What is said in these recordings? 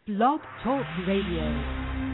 Blog Talk Radio.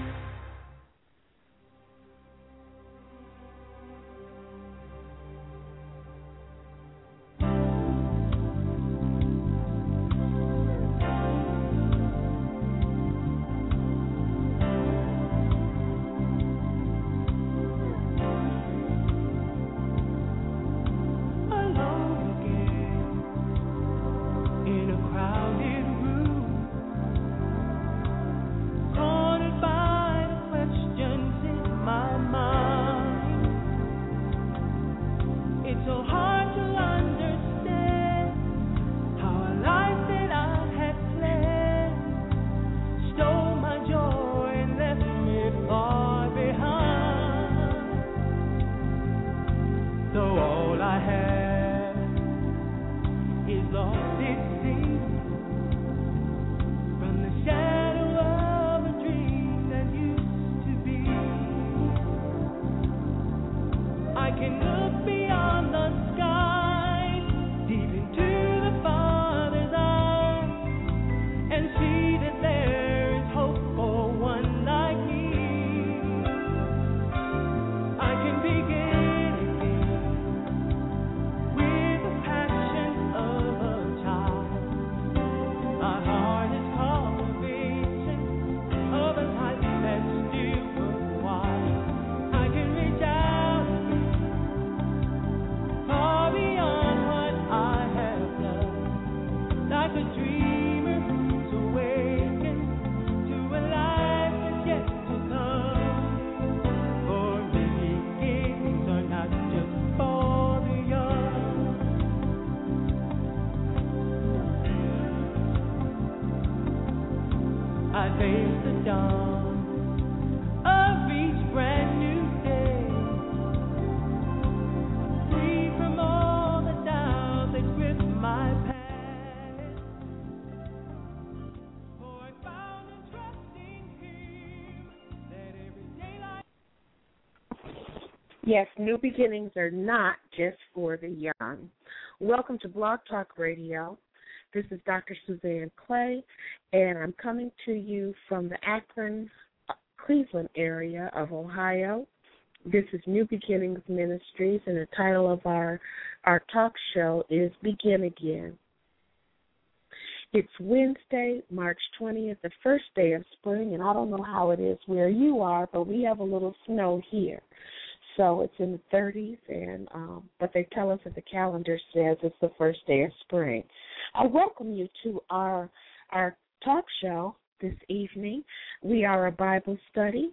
Yes, new beginnings are not just for the young. Welcome to Blog Talk Radio. This is Dr. Suzanne Clay, and I'm coming to you from the Akron, Cleveland area of Ohio. This is New Beginnings Ministries, and the title of our talk show is Begin Again. It's Wednesday, March 20th, the first day of spring, and I don't know how it is where you are, but we have a little snow here. So it's in the 30s, and but they tell us that the calendar says it's the first day of spring. I welcome you to our talk show this evening. We are a Bible study,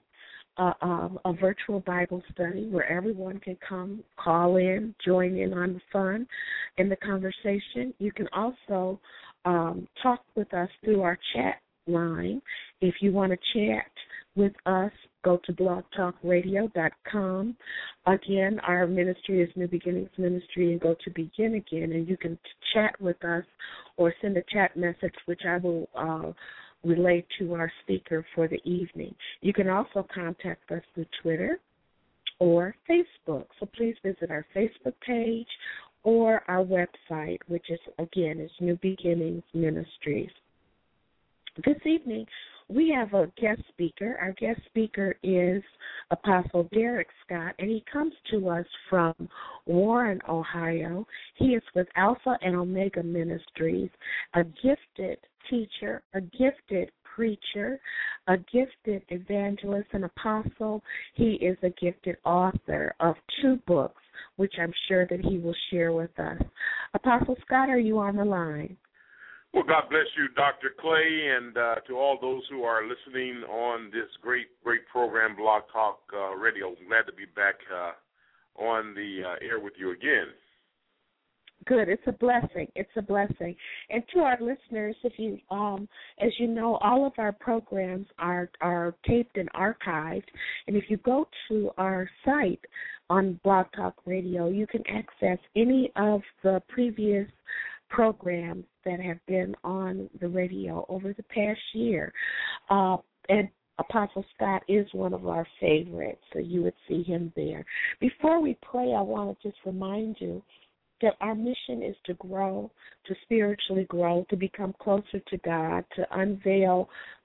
a virtual Bible study where everyone can come, call in, join in on the fun and the conversation. You can also talk with us through our chat line. If you want to chat with us, go to blogtalkradio.com. Again, our ministry is New Beginnings Ministry, and go to Begin Again, and you can chat with us or send a chat message, which I will relay to our speaker for the evening. You can also contact us through Twitter or Facebook. So please visit our Facebook page or our website, which is, again, is New Beginnings Ministries. This evening, we have a guest speaker. Our guest speaker is Apostle Derek Scott, and he comes to us from Warren, Ohio. He is with Alpha and Omega Ministries, a gifted teacher, a gifted preacher, a gifted evangelist and apostle. He is a gifted author of 2 books, which I'm sure that he will share with us. Apostle Scott, are you on the line? Well, God bless you, Dr. Clay, and to all those who are listening on this great program, Blog Talk Radio. I'm glad to be back on the air with you again. Good. It's a blessing. It's a blessing. And to our listeners, if you, as you know, all of our programs are taped and archived. And if you go to our site on Blog Talk Radio, you can access any of the previous programs that have been on the radio over the past year. And Apostle Scott is one of our favorites, so you would see him there. Before we play, I want to just remind you that our mission is to grow, to spiritually grow, to become closer to God, to unveil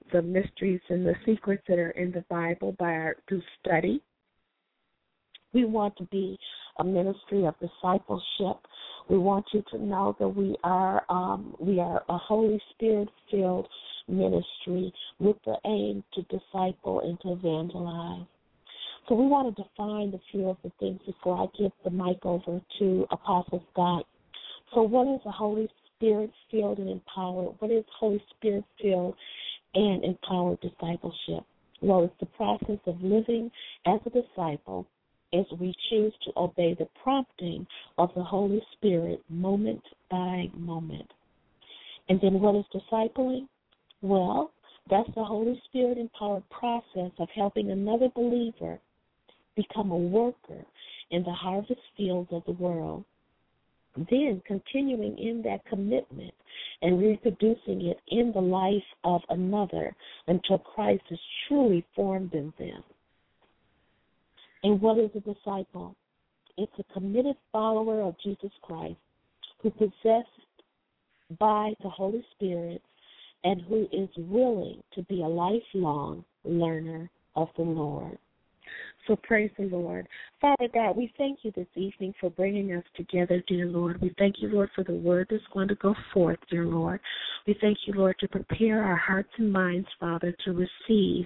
the mysteries and the secrets that are in the Bible through study. We want to be a ministry of discipleship. We want you to know that we are a Holy Spirit-filled ministry with the aim to disciple and to evangelize. So we want to define a few of the things before I give the mic over to Apostle Scott. So what is a Holy Spirit-filled and empowered? What is Holy Spirit-filled and empowered discipleship? Well, it's the process of living as a disciple as we choose to obey the prompting of the Holy Spirit moment by moment. And then what is discipling? Well, that's the Holy Spirit-empowered process of helping another believer become a worker in the harvest fields of the world, then continuing in that commitment and reproducing it in the life of another until Christ is truly formed in them. And what is a disciple? It's a committed follower of Jesus Christ who is possessed by the Holy Spirit and who is willing to be a lifelong learner of the Lord. So praise the Lord. Father God, we thank you this evening for bringing us together, dear Lord. We thank you, Lord, for the word that's going to go forth, dear Lord. We thank you, Lord, to prepare our hearts and minds, Father, to receive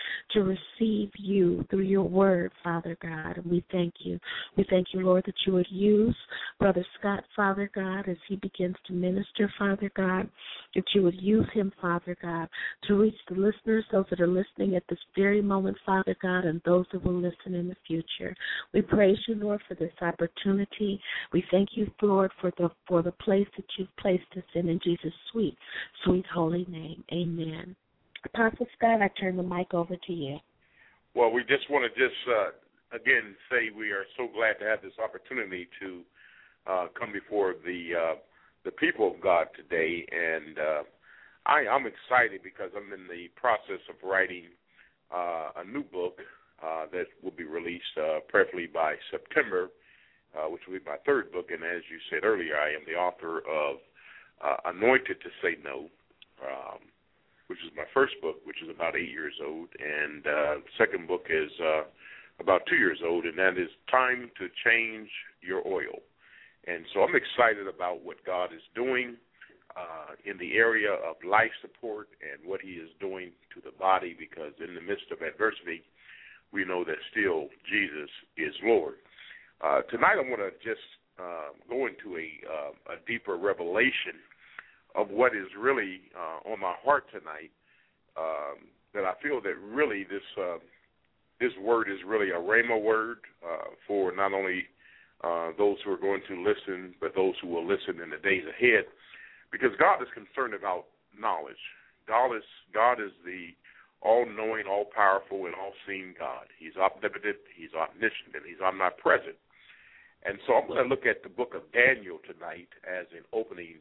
you through your word, Father God. And we thank you. We thank you, Lord, that you would use Brother Scott, Father God, as he begins to minister, Father God, that you would use him, Father God, to reach the listeners, those that are listening at this very moment, Father God, and those that will listen in the future. We praise you, Lord, for this opportunity. We thank you, Lord, for the place that you've placed us in Jesus' sweet, sweet holy name. Amen. Apostle Scott, I turn the mic over to you. Well, we just want to again say we are so glad to have this opportunity to come before the people of God today, and I'm excited because I'm in the process of writing a new book that will be released prayerfully by September, which will be my third book, and as you said earlier, I am the author of Anointed to Say No, which is my first book, which is about 8 years old, and the second book is about 2 years old, and that is Time to Change Your Oil. And so I'm excited about what God is doing in the area of life support and what he is doing to the body, because in the midst of adversity, we know that still Jesus is Lord. Tonight I want to just go into a deeper revelation of what is really on my heart tonight, that I feel that really this word is really a rhema word for not only those who are going to listen, but those who will listen in the days ahead, because God is concerned about knowledge. God is the all-knowing, all-powerful, and all-seeing God. He's omnipotent, he's omniscient, and he's omnipresent. And so I'm going to look at the book of Daniel tonight as an opening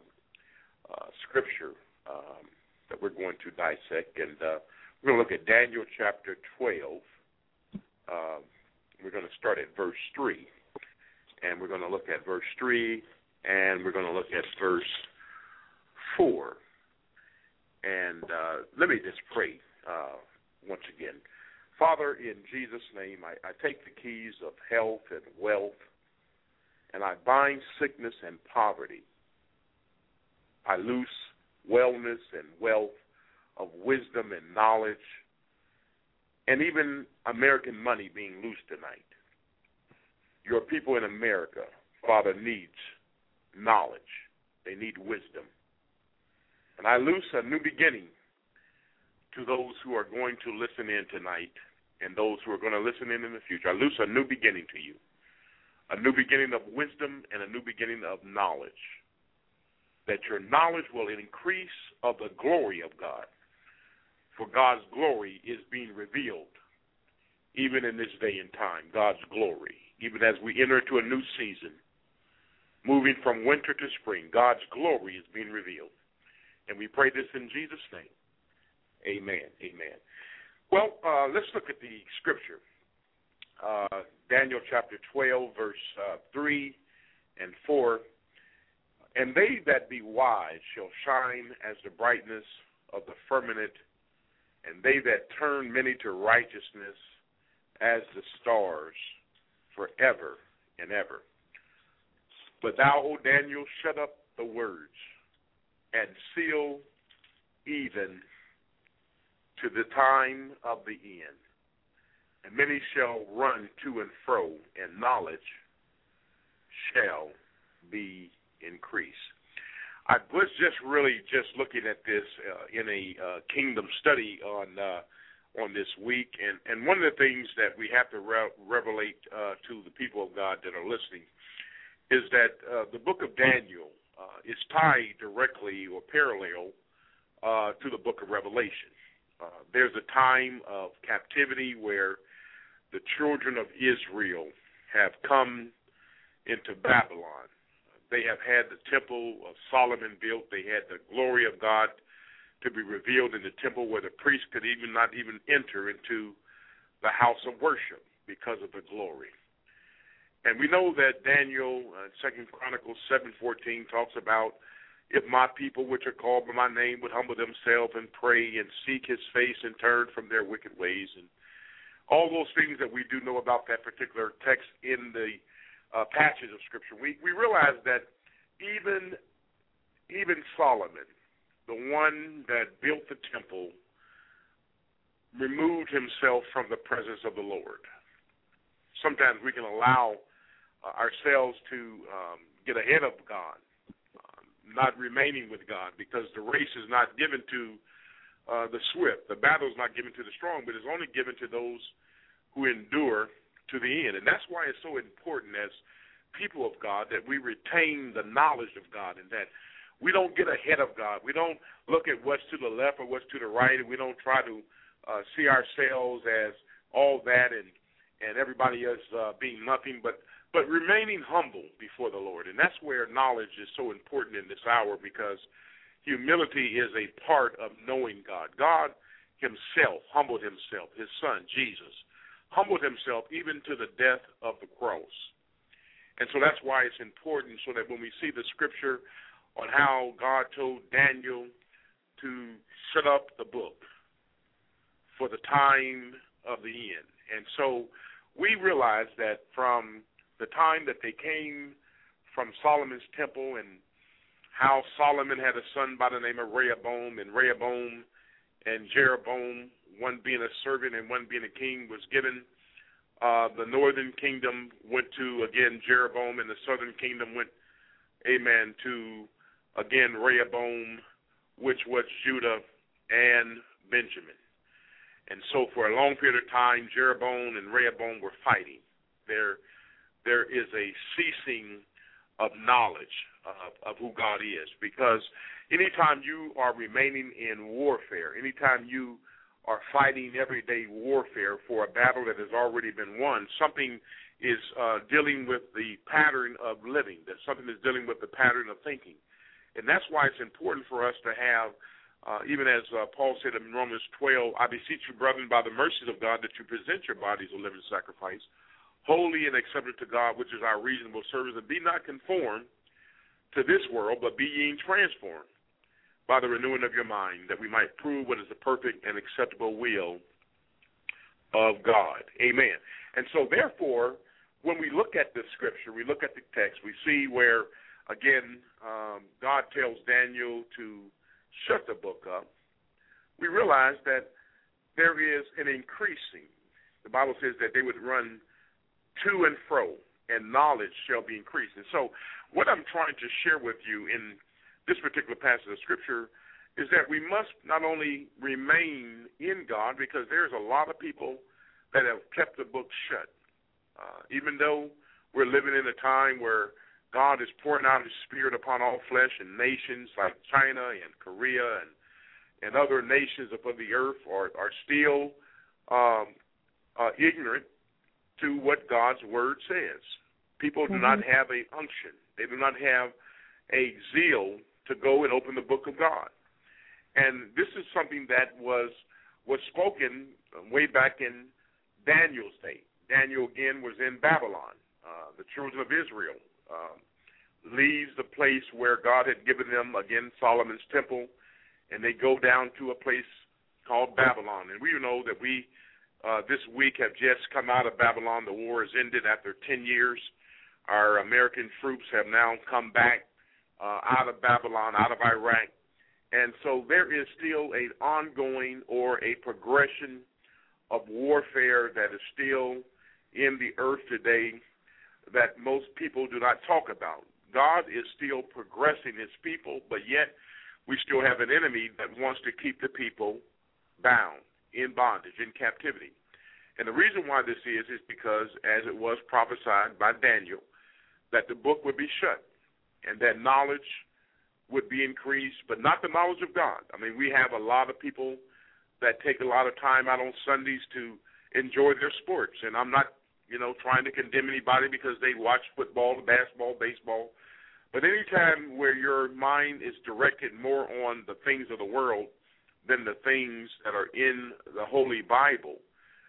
scripture that we're going to dissect, and we're going to look at Daniel chapter 12. We're going to start at verse 3, and we're going to look at verse 3, and we're going to look at verse 4. And let me just pray once again. Father, in Jesus' name, I take the keys of health and wealth, and I bind sickness and poverty. I loose wellness and wealth of wisdom and knowledge, and even American money being loose tonight. Your people in America, Father, needs knowledge. They need wisdom. And I loose a new beginning to those who are going to listen in tonight and those who are going to listen in the future. I loose a new beginning to you, a new beginning of wisdom and a new beginning of knowledge, that your knowledge will increase of the glory of God. For God's glory is being revealed even in this day and time, God's glory. Even as we enter into a new season, moving from winter to spring, God's glory is being revealed. And we pray this in Jesus' name. Amen. Amen. Well, let's look at the scripture. Daniel chapter 12, verse 3 and 4. And they that be wise shall shine as the brightness of the firmament and they that turn many to righteousness as the stars forever and ever. But thou, O Daniel, shut up the words and seal even to the time of the end. And many shall run to and fro, and knowledge shall be increased. I was just looking at this in a kingdom study on this week, and one of the things that we have to revelate to the people of God that are listening is that the book of Daniel is tied directly or parallel to the book of Revelation. There's a time of captivity where the children of Israel have come into Babylon. They have had the temple of Solomon built. They had the glory of God to be revealed in the temple where the priest could not even enter into the house of worship because of the glory. And we know that Daniel, 2 Chronicles 7:14, talks about, if my people which are called by my name would humble themselves and pray and seek his face and turn from their wicked ways, and all those things that we do know about that particular text in the passage of Scripture. We realize that even Solomon, the one that built the temple, removed himself from the presence of the Lord. Sometimes we can allow ourselves to get ahead of God, not remaining with God, because the race is not given to the swift. The battle is not given to the strong, but it's only given to those who endure to the end. And that's why it's so important as people of God that we retain the knowledge of God and that we don't get ahead of God. We don't look at what's to the left or what's to the right, and we don't try to see ourselves as all that and everybody as being nothing, but remaining humble before the Lord. And that's where knowledge is so important in this hour, because humility is a part of knowing God. God himself humbled himself. His son, Jesus, humbled himself even to the death of the cross. And so that's why it's important, so that when we see the scripture on how God told Daniel to shut up the book for the time of the end. And so we realize that from the time that they came from Solomon's temple, and how Solomon had a son by the name of Rehoboam, and Rehoboam and Jeroboam, one being a servant and one being a king, was given. The northern kingdom went to, again, Jeroboam, and the southern kingdom went, amen, to, again, Rehoboam, which was Judah and Benjamin. And so for a long period of time, Jeroboam and Rehoboam were fighting. There is a ceasing of knowledge of who God is, because anytime you are remaining in warfare, anytime you are fighting everyday warfare for a battle that has already been won, something is dealing with the pattern of living, that something is dealing with the pattern of thinking. And that's why it's important for us to have, even as Paul said in Romans 12, I beseech you, brethren, by the mercies of God, that you present your bodies a living sacrifice, holy and acceptable to God, which is our reasonable service, and be not conformed to this world, but be ye transformed by the renewing of your mind, that we might prove what is the perfect and acceptable will of God. Amen. And so, therefore, when we look at the scripture, we look at the text, we see where, again, God tells Daniel to shut the book up. We realize that there is an increasing. The Bible says that they would run to and fro, and knowledge shall be increased. And so what I'm trying to share with you in this particular passage of Scripture is that we must not only remain in God, because there's a lot of people that have kept the book shut. Even though we're living in a time where God is pouring out his Spirit upon all flesh, and nations like China and Korea and other nations upon the earth are still ignorant to what God's word says. People do not have a unction. They do not have a zeal to go and open the book of God. And this is something that was spoken way back in Daniel's day. Daniel, again, was in Babylon. The children of Israel leaves the place where God had given them, again, Solomon's temple, and they go down to a place called Babylon. And we know that we this week have just come out of Babylon. The war has ended after 10 years. Our American troops have now come back out of Babylon, out of Iraq. And so there is still an ongoing or a progression of warfare that is still in the earth today that most people do not talk about. God is still progressing his people, but yet we still have an enemy that wants to keep the people bound, in bondage, in captivity. And the reason why this is because, as it was prophesied by Daniel, that the book would be shut and that knowledge would be increased, but not the knowledge of God. I mean, we have a lot of people that take a lot of time out on Sundays to enjoy their sports, and I'm not, trying to condemn anybody because they watch football, basketball, baseball, but any time where your mind is directed more on the things of the world than the things that are in the Holy Bible,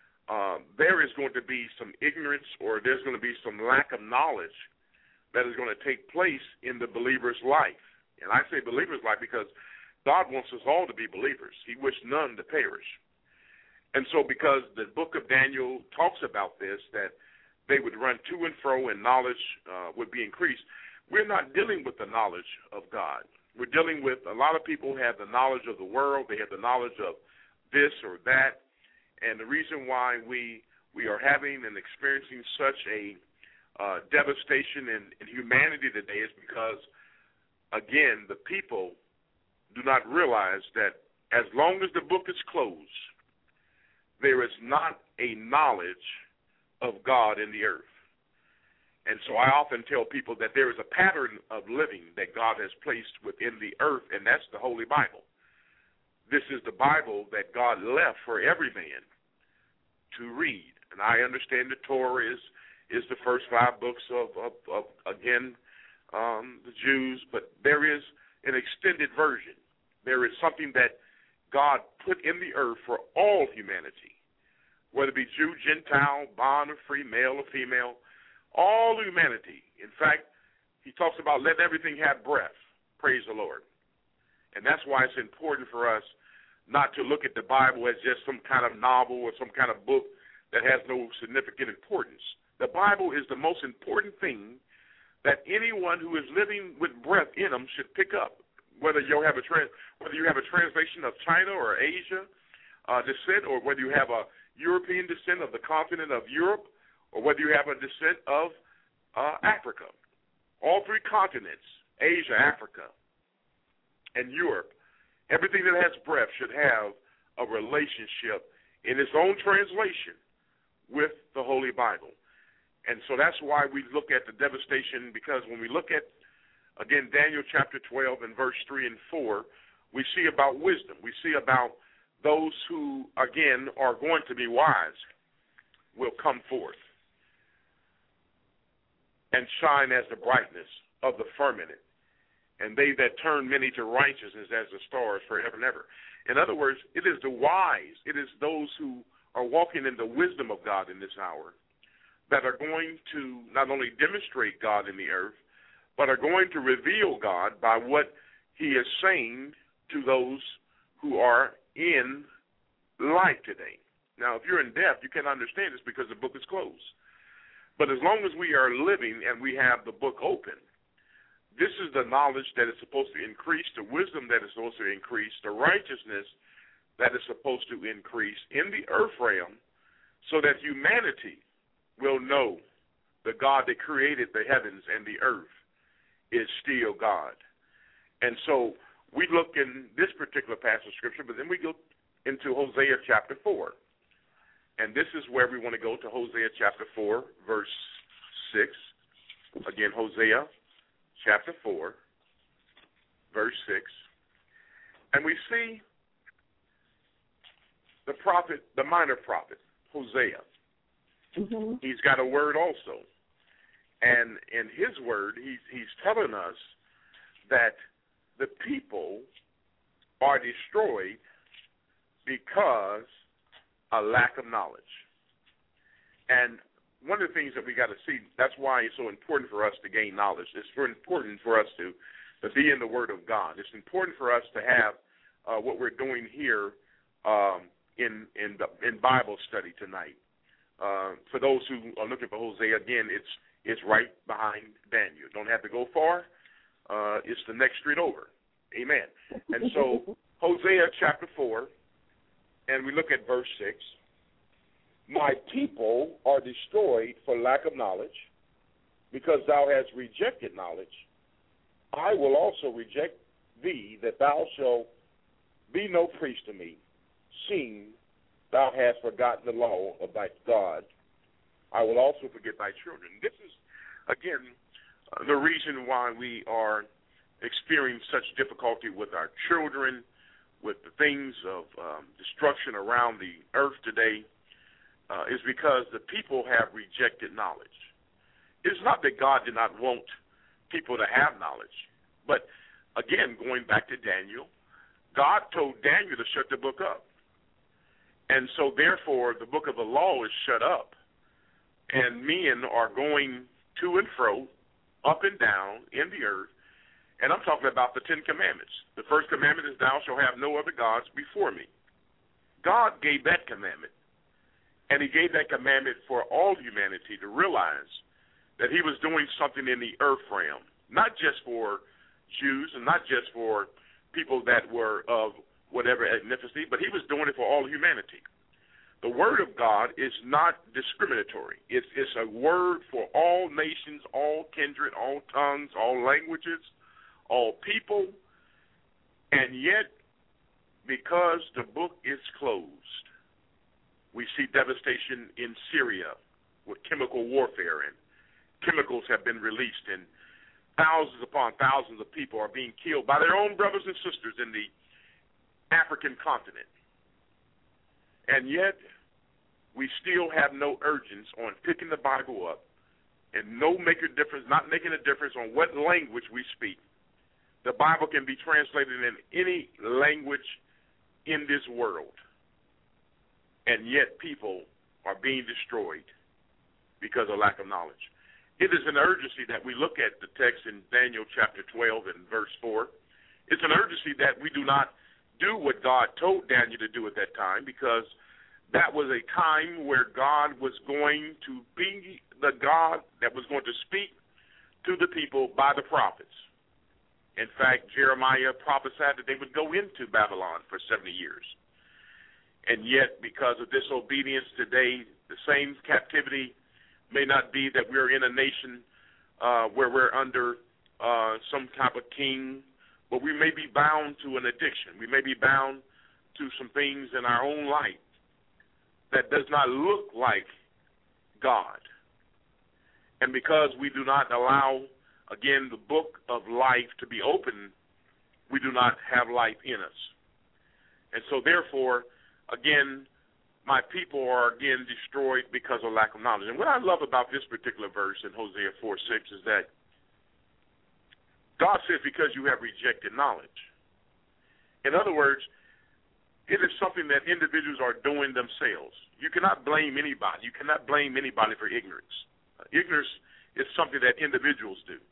there is going to be some ignorance or there's going to be some lack of knowledge that is going to take place in the believer's life. And I say believer's life because God wants us all to be believers. He wished none to perish. And so because the book of Daniel talks about this, that they would run to and fro and knowledge would be increased, we're not dealing with the knowledge of God. We're dealing with a lot of people have the knowledge of the world. They have the knowledge of this or that. And the reason why we are having and experiencing such a devastation in humanity today is because, again, the people do not realize that as long as the book is closed, there is not a knowledge of God in the earth. And so I often tell people that there is a pattern of living that God has placed within the earth, and that's the Holy Bible. This is the Bible that God left for every man to read. And I understand the Torah is the first 5 books of the Jews, but there is an extended version. There is something that God put in the earth for all humanity, whether it be Jew, Gentile, bond or free, male or female, all humanity. In fact, he talks about let everything have breath. Praise the Lord. And that's why it's important for us not to look at the Bible as just some kind of novel or some kind of book that has no significant importance. The Bible is the most important thing that anyone who is living with breath in them should pick up. Whether you have a translation of China or Asia descent, or whether you have a European descent of the continent of Europe, or whether you have a descent of Africa. All 3 continents, Asia, Africa, and Europe, everything that has breath should have a relationship in its own translation with the Holy Bible. And so that's why we look at the devastation, because when we look at, again, Daniel chapter 12 and verse 3 and 4, we see about wisdom. We see about those who, again, are going to be wise will come forth and shine as the brightness of the firmament, and they that turn many to righteousness as the stars forever and ever. In other words, it is the wise, it is those who are walking in the wisdom of God in this hour that are going to not only demonstrate God in the earth, but are going to reveal God by what he is saying to those who are in life today. Now, if you're in death, you can understand this because the book is closed. But as long as we are living and we have the book open, this is the knowledge that is supposed to increase, the wisdom that is supposed to increase, the righteousness that is supposed to increase in the earth realm, so that humanity will know the God that created the heavens and the earth is still God. And so we look in this particular passage of Scripture, but then we go into Hosea chapter 4. And this is where we want to go, to Hosea chapter 4, verse 6. Again, Hosea chapter 4, verse 6. And we see the prophet, the minor prophet, Hosea. Mm-hmm. He's got a word also. And in his word, he's telling us that the people are destroyed because of lack of knowledge. And one of the things that we got to see, that's why it's so important for us to gain knowledge. It's very important for us to be in the Word of God. It's important for us to have what we're doing here in Bible study tonight. For those who are looking for Hosea, again, it's right behind Daniel. Don't have to go far. It's the next street over. Amen. And so Hosea chapter 4, and we look at verse 6. My people are destroyed for lack of knowledge, because thou hast rejected knowledge. I will also reject thee, that thou shalt be no priest to me, seeing thou hast forgotten the law of thy God. I will also forget thy children. This is, again, the reason why we are experiencing such difficulty with our children, with the things of destruction around the earth today, is because the people have rejected knowledge. It's not that God did not want people to have knowledge, but, again, going back to Daniel, God told Daniel to shut the book up. And so, therefore, the book of the law is shut up, and men are going to and fro, up and down in the earth, and I'm talking about the Ten Commandments. The first commandment is, thou shalt have no other gods before me. God gave that commandment, and he gave that commandment for all humanity to realize that he was doing something in the earth realm, not just for Jews and not just for people that were of whatever ethnicity, but he was doing it for all humanity. The word of God is not discriminatory. It's a word for all nations, all kindred, all tongues, all languages, all people, and yet, because the book is closed, we see devastation in Syria with chemical warfare, and chemicals have been released, and thousands upon thousands of people are being killed by their own brothers and sisters in the African continent. And yet, we still have no urgency on picking the Bible up and not making a difference on what language we speak. The Bible can be translated in any language in this world. And yet people are being destroyed because of lack of knowledge. It is an urgency that we look at the text in Daniel chapter 12 and verse 4. It's an urgency that we do not do what God told Daniel to do at that time, because that was a time where God was going to be the God that was going to speak to the people by the prophets. In fact, Jeremiah prophesied that they would go into Babylon for 70 years. And yet, because of disobedience today, the same captivity may not be that we're in a nation where we're under some type of king, but we may be bound to an addiction. We may be bound to some things in our own life that does not look like God. And because we do not allow, again, the book of life to be open, we do not have life in us. And so, therefore, again, my people are, again, destroyed because of lack of knowledge. And what I love about this particular verse in Hosea 4:6 is that God says, because you have rejected knowledge. In other words, it is something that individuals are doing themselves. You cannot blame anybody. You cannot blame anybody for ignorance. Ignorance is something that individuals do.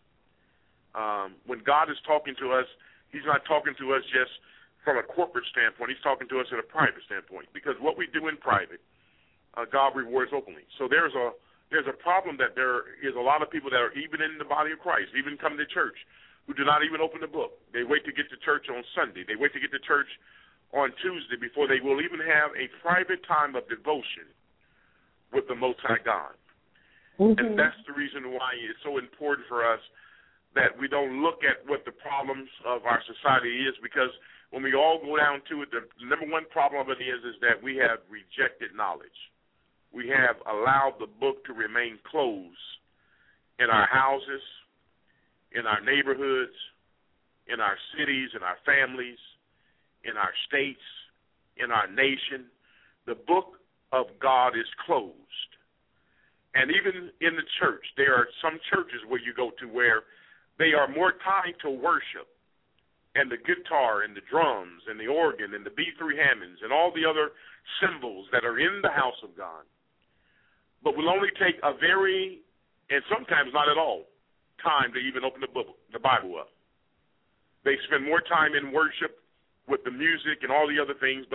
When God is talking to us, he's not talking to us just from a corporate standpoint. He's talking to us in a private standpoint, because what we do in private, God rewards openly. So there's a problem that there is a lot of people that are even in the body of Christ, even coming to church, who do not even open the book. They wait to get to church on Sunday. They wait to get to church on Tuesday before they will even have a private time of devotion with the Most High God. Mm-hmm. And that's the reason why it's so important for us that we don't look at what the problems of our society is, because when we all go down to it, the number one problem of it is that we have rejected knowledge. We have allowed the book to remain closed in our houses, in our neighborhoods, in our cities, in our families, in our states, in our nation. The book of God is closed. And even in the church, there are some churches where you go to where they are more tied to worship and the guitar and the drums and the organ and the B3 Hammonds and all the other symbols that are in the house of God, but will only take a very, and sometimes not at all, time to even open the Bible up. They spend more time in worship with the music and all the other things, but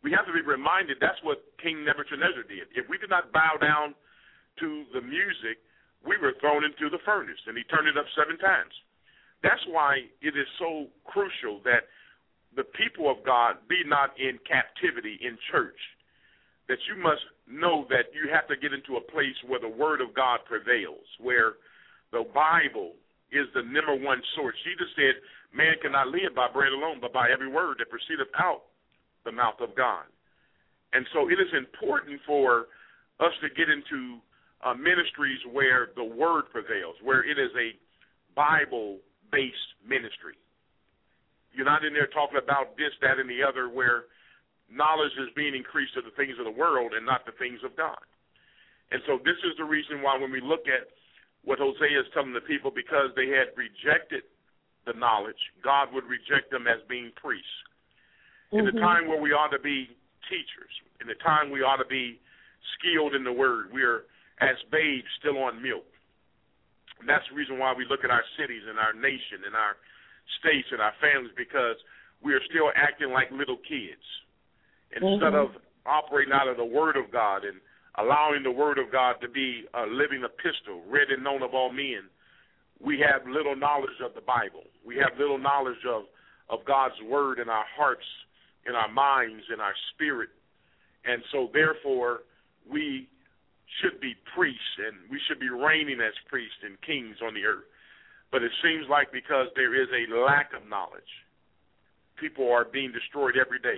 we have to be reminded that's what King Nebuchadnezzar did. If we did not bow down to the music, we were thrown into the furnace, and he turned it up 7 times. That's why it is so crucial that the people of God be not in captivity in church, that you must know that you have to get into a place where the Word of God prevails, where the Bible is the number one source. Jesus said, man cannot live by bread alone, but by every word that proceedeth out the mouth of God. And so it is important for us to get into ministries where the Word prevails, where it is a Bible-based ministry. You're not in there talking about this, that, and the other, where knowledge is being increased to the things of the world and not the things of God. And so this is the reason why when we look at what Hosea is telling the people, because they had rejected the knowledge, God would reject them as being priests. In the time where we ought to be teachers, in the time we ought to be skilled in the Word, we are as babes still on milk. And that's the reason why we look at our cities and our nation and our states and our families, because we are still acting like little kids. Instead of operating out of the Word of God and allowing the Word of God to be a living epistle, read and known of all men, we have little knowledge of the Bible. We have little knowledge of God's Word in our hearts, in our minds, in our spirit. And so, therefore, we should be priests, and we should be reigning as priests and kings on the earth. But it seems like because there is a lack of knowledge, people are being destroyed every day.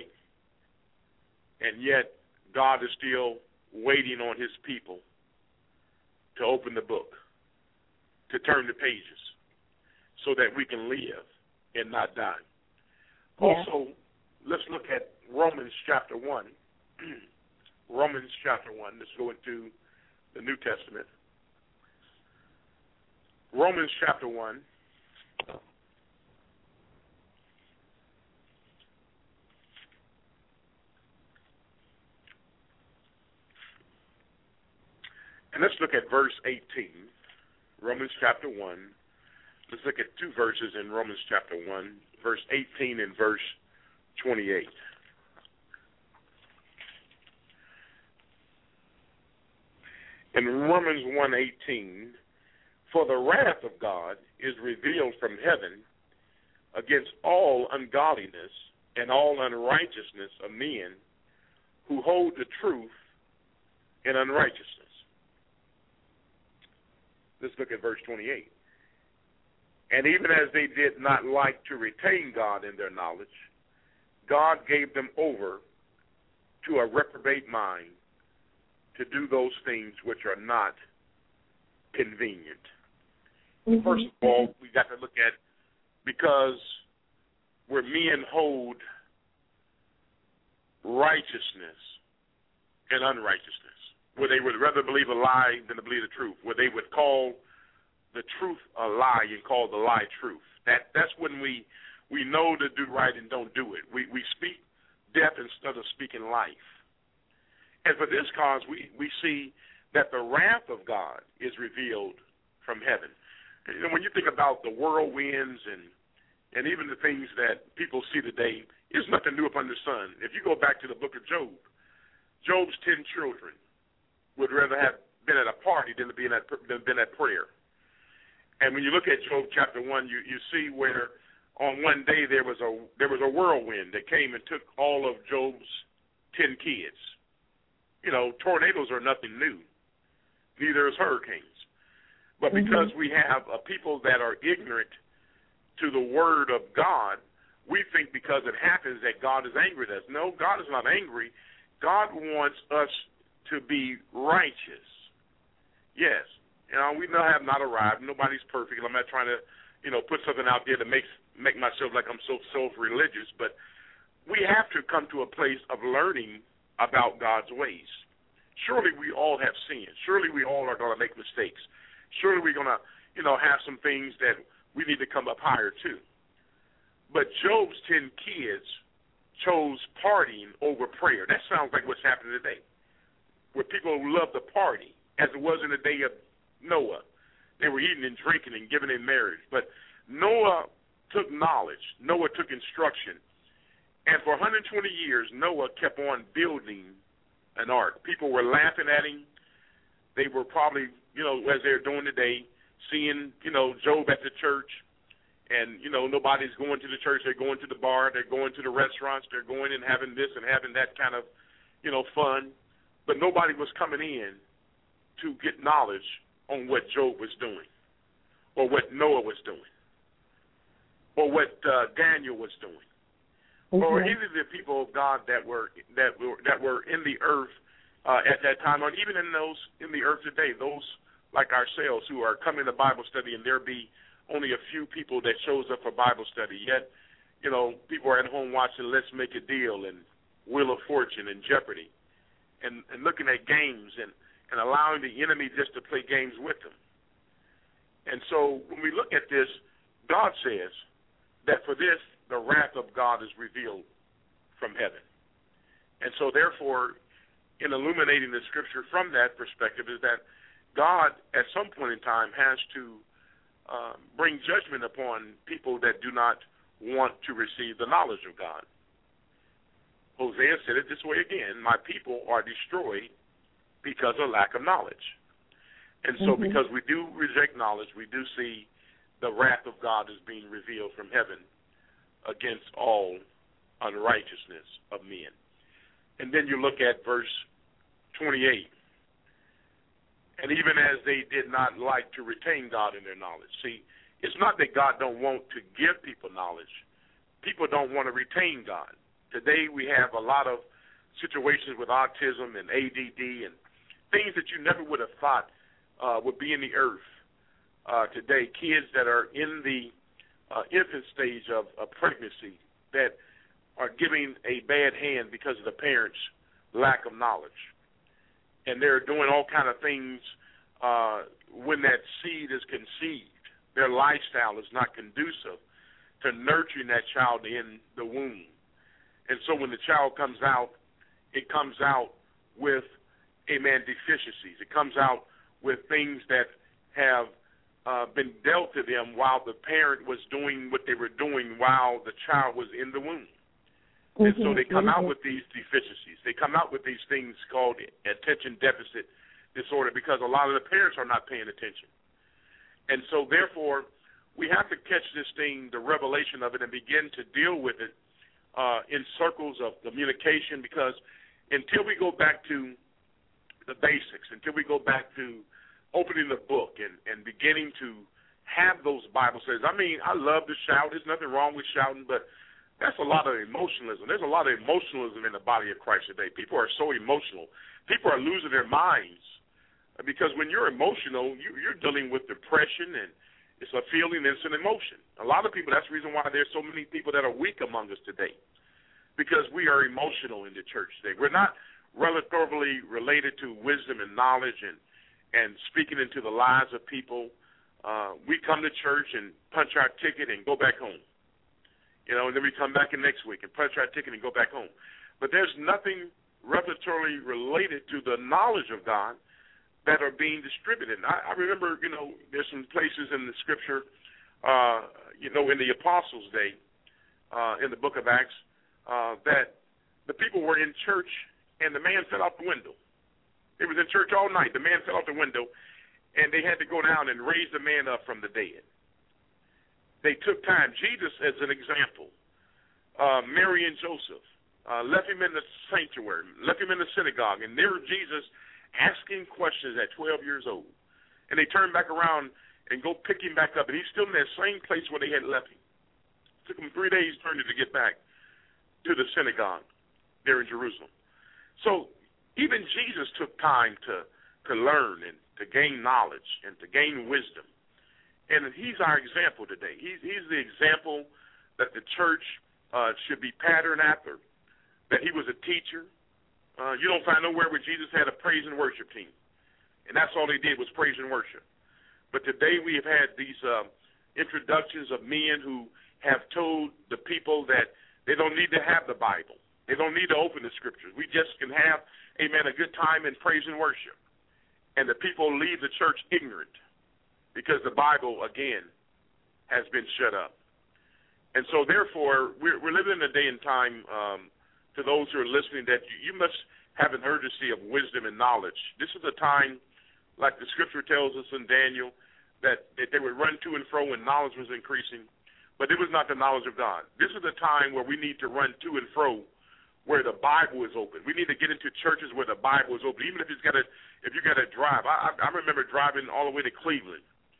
And yet, God is still waiting on his people to open the book, to turn the pages, so that we can live and not die. Yeah. Also, let's look at Romans chapter 1. Romans chapter 1. Let's go into the New Testament. Romans chapter 1. And let's look at verse 18. Romans chapter 1. Let's look at 2 verses in Romans chapter 1, verse 18 and verse 28. In Romans 1:18, for the wrath of God is revealed from heaven against all ungodliness and all unrighteousness of men who hold the truth in unrighteousness. Let's look at verse 28. And even as they did not like to retain God in their knowledge, God gave them over to a reprobate mind to do those things which are not convenient. First of all, we got to look at, because where men hold righteousness and unrighteousness, where they would rather believe a lie than to believe the truth, where they would call the truth a lie and call the lie truth. That's when we know to do right and don't do it. We speak death instead of speaking life. And for this cause, we see that the wrath of God is revealed from heaven. You know, when you think about the whirlwinds and even the things that people see today, there's nothing new upon the sun. If you go back to the book of Job, Job's 10 children would rather have been at a party than been at prayer. And when you look at Job chapter 1, you see where on one day there was a whirlwind that came and took all of Job's 10 kids. You know, tornadoes are nothing new. Neither is hurricanes. But because we have a people that are ignorant to the word of God, we think because it happens that God is angry at us. No, God is not angry. God wants us to be righteous. Yes. You know, we have not arrived. Nobody's perfect. I'm not trying to, put something out there to make myself like I'm so self-religious. But we have to come to a place of learning about God's ways. Surely we all have sinned. Surely we all are going to make mistakes. Surely we're going to, have some things that we need to come up higher to. But Job's 10 kids chose partying over prayer. That sounds like what's happening today, where people love to party, as it was in the day of Noah. They were eating and drinking and giving in marriage. But Noah took knowledge. Noah took instruction. And for 120 years, Noah kept on building an ark. People were laughing at him. They were probably, as they're doing today, seeing, Job at the church. And, nobody's going to the church. They're going to the bar. They're going to the restaurants. They're going and having this and having that kind of, fun. But nobody was coming in to get knowledge on what Job was doing, or what Noah was doing, or what Daniel was doing. Or even the people of God that were in the earth at that time, or even in the earth today, those like ourselves who are coming to Bible study, and there be only a few people that shows up for Bible study. Yet, people are at home watching Let's Make a Deal and Wheel of Fortune and Jeopardy, and looking at games and allowing the enemy just to play games with them. And so when we look at this, God says that for this, the wrath of God is revealed from heaven. And so therefore, in illuminating the scripture from that perspective, is that God at some point in time has to bring judgment upon people that do not want to receive the knowledge of God. Hosea said it this way again, my people are destroyed because of lack of knowledge. And so because we do reject knowledge, we do see the wrath of God is being revealed from heaven against all unrighteousness of men. And then you look at verse 28. And even as they did not like to retain God in their knowledge. See, it's not that God don't want to give people knowledge. People don't want to retain God. Today we have a lot of situations with autism and ADD and things that you never would have thought would be in the earth today. Kids that are in the infant stage of pregnancy that are giving a bad hand because of the parents' lack of knowledge. And they're doing all kind of things when that seed is conceived. Their lifestyle is not conducive to nurturing that child in the womb. And so when the child comes out, it comes out with, deficiencies. It comes out with things that have been dealt to them while the parent was doing what they were doing while the child was in the womb. And so they come out with these deficiencies. They come out with these things called attention deficit disorder because a lot of the parents are not paying attention. And so, therefore, we have to catch this thing, the revelation of it, and begin to deal with it in circles of communication, because until we go back to the basics, until we go back to opening the book and beginning to have those Bible studies. I mean, I love to shout. There's nothing wrong with shouting, but that's a lot of emotionalism. There's a lot of emotionalism in the body of Christ today. People are so emotional. People are losing their minds because when you're emotional, you're dealing with depression, and it's a feeling, it's an emotion. A lot of people, that's the reason why there's so many people that are weak among us today, because we are emotional in the church today. We're not relatively related to wisdom and knowledge and speaking into the lives of people. We come to church and punch our ticket and go back home. And then we come back in next week and punch our ticket and go back home. But there's nothing revelatorily related to the knowledge of God that are being distributed. And I remember, there's some places in the Scripture, in the Apostles' Day, in the book of Acts, that the people were in church and the man fell out the window. They was in church all night. The man fell out the window, and they had to go down and raise the man up from the dead. They took time. Jesus, as an example, Mary and Joseph left him in the sanctuary, left him in the synagogue, and there Jesus asking questions at 12 years old. And they turned back around and go pick him back up, and he's still in that same place where they had left him. It took him 3 days journey to get back to the synagogue there in Jerusalem. So even Jesus took time to learn and to gain knowledge and to gain wisdom. And he's our example today. He's the example that the church should be patterned after, that he was a teacher. You don't find nowhere where Jesus had a praise and worship team. And that's all they did was praise and worship. But today we have had these introductions of men who have told the people that they don't need to have the Bible. They don't need to open the Scriptures. We just can have, a good time in praise and worship. And the people leave the church ignorant because the Bible, again, has been shut up. And so, therefore, we're living in a day and time, to those who are listening, that you must have an urgency of wisdom and knowledge. This is a time, like the Scripture tells us in Daniel, that they would run to and fro when knowledge was increasing, but it was not the knowledge of God. This is a time where we need to run to and fro where the Bible is open. We need to get into churches where the Bible is open, even if you got to drive. I remember driving all the way to Cleveland.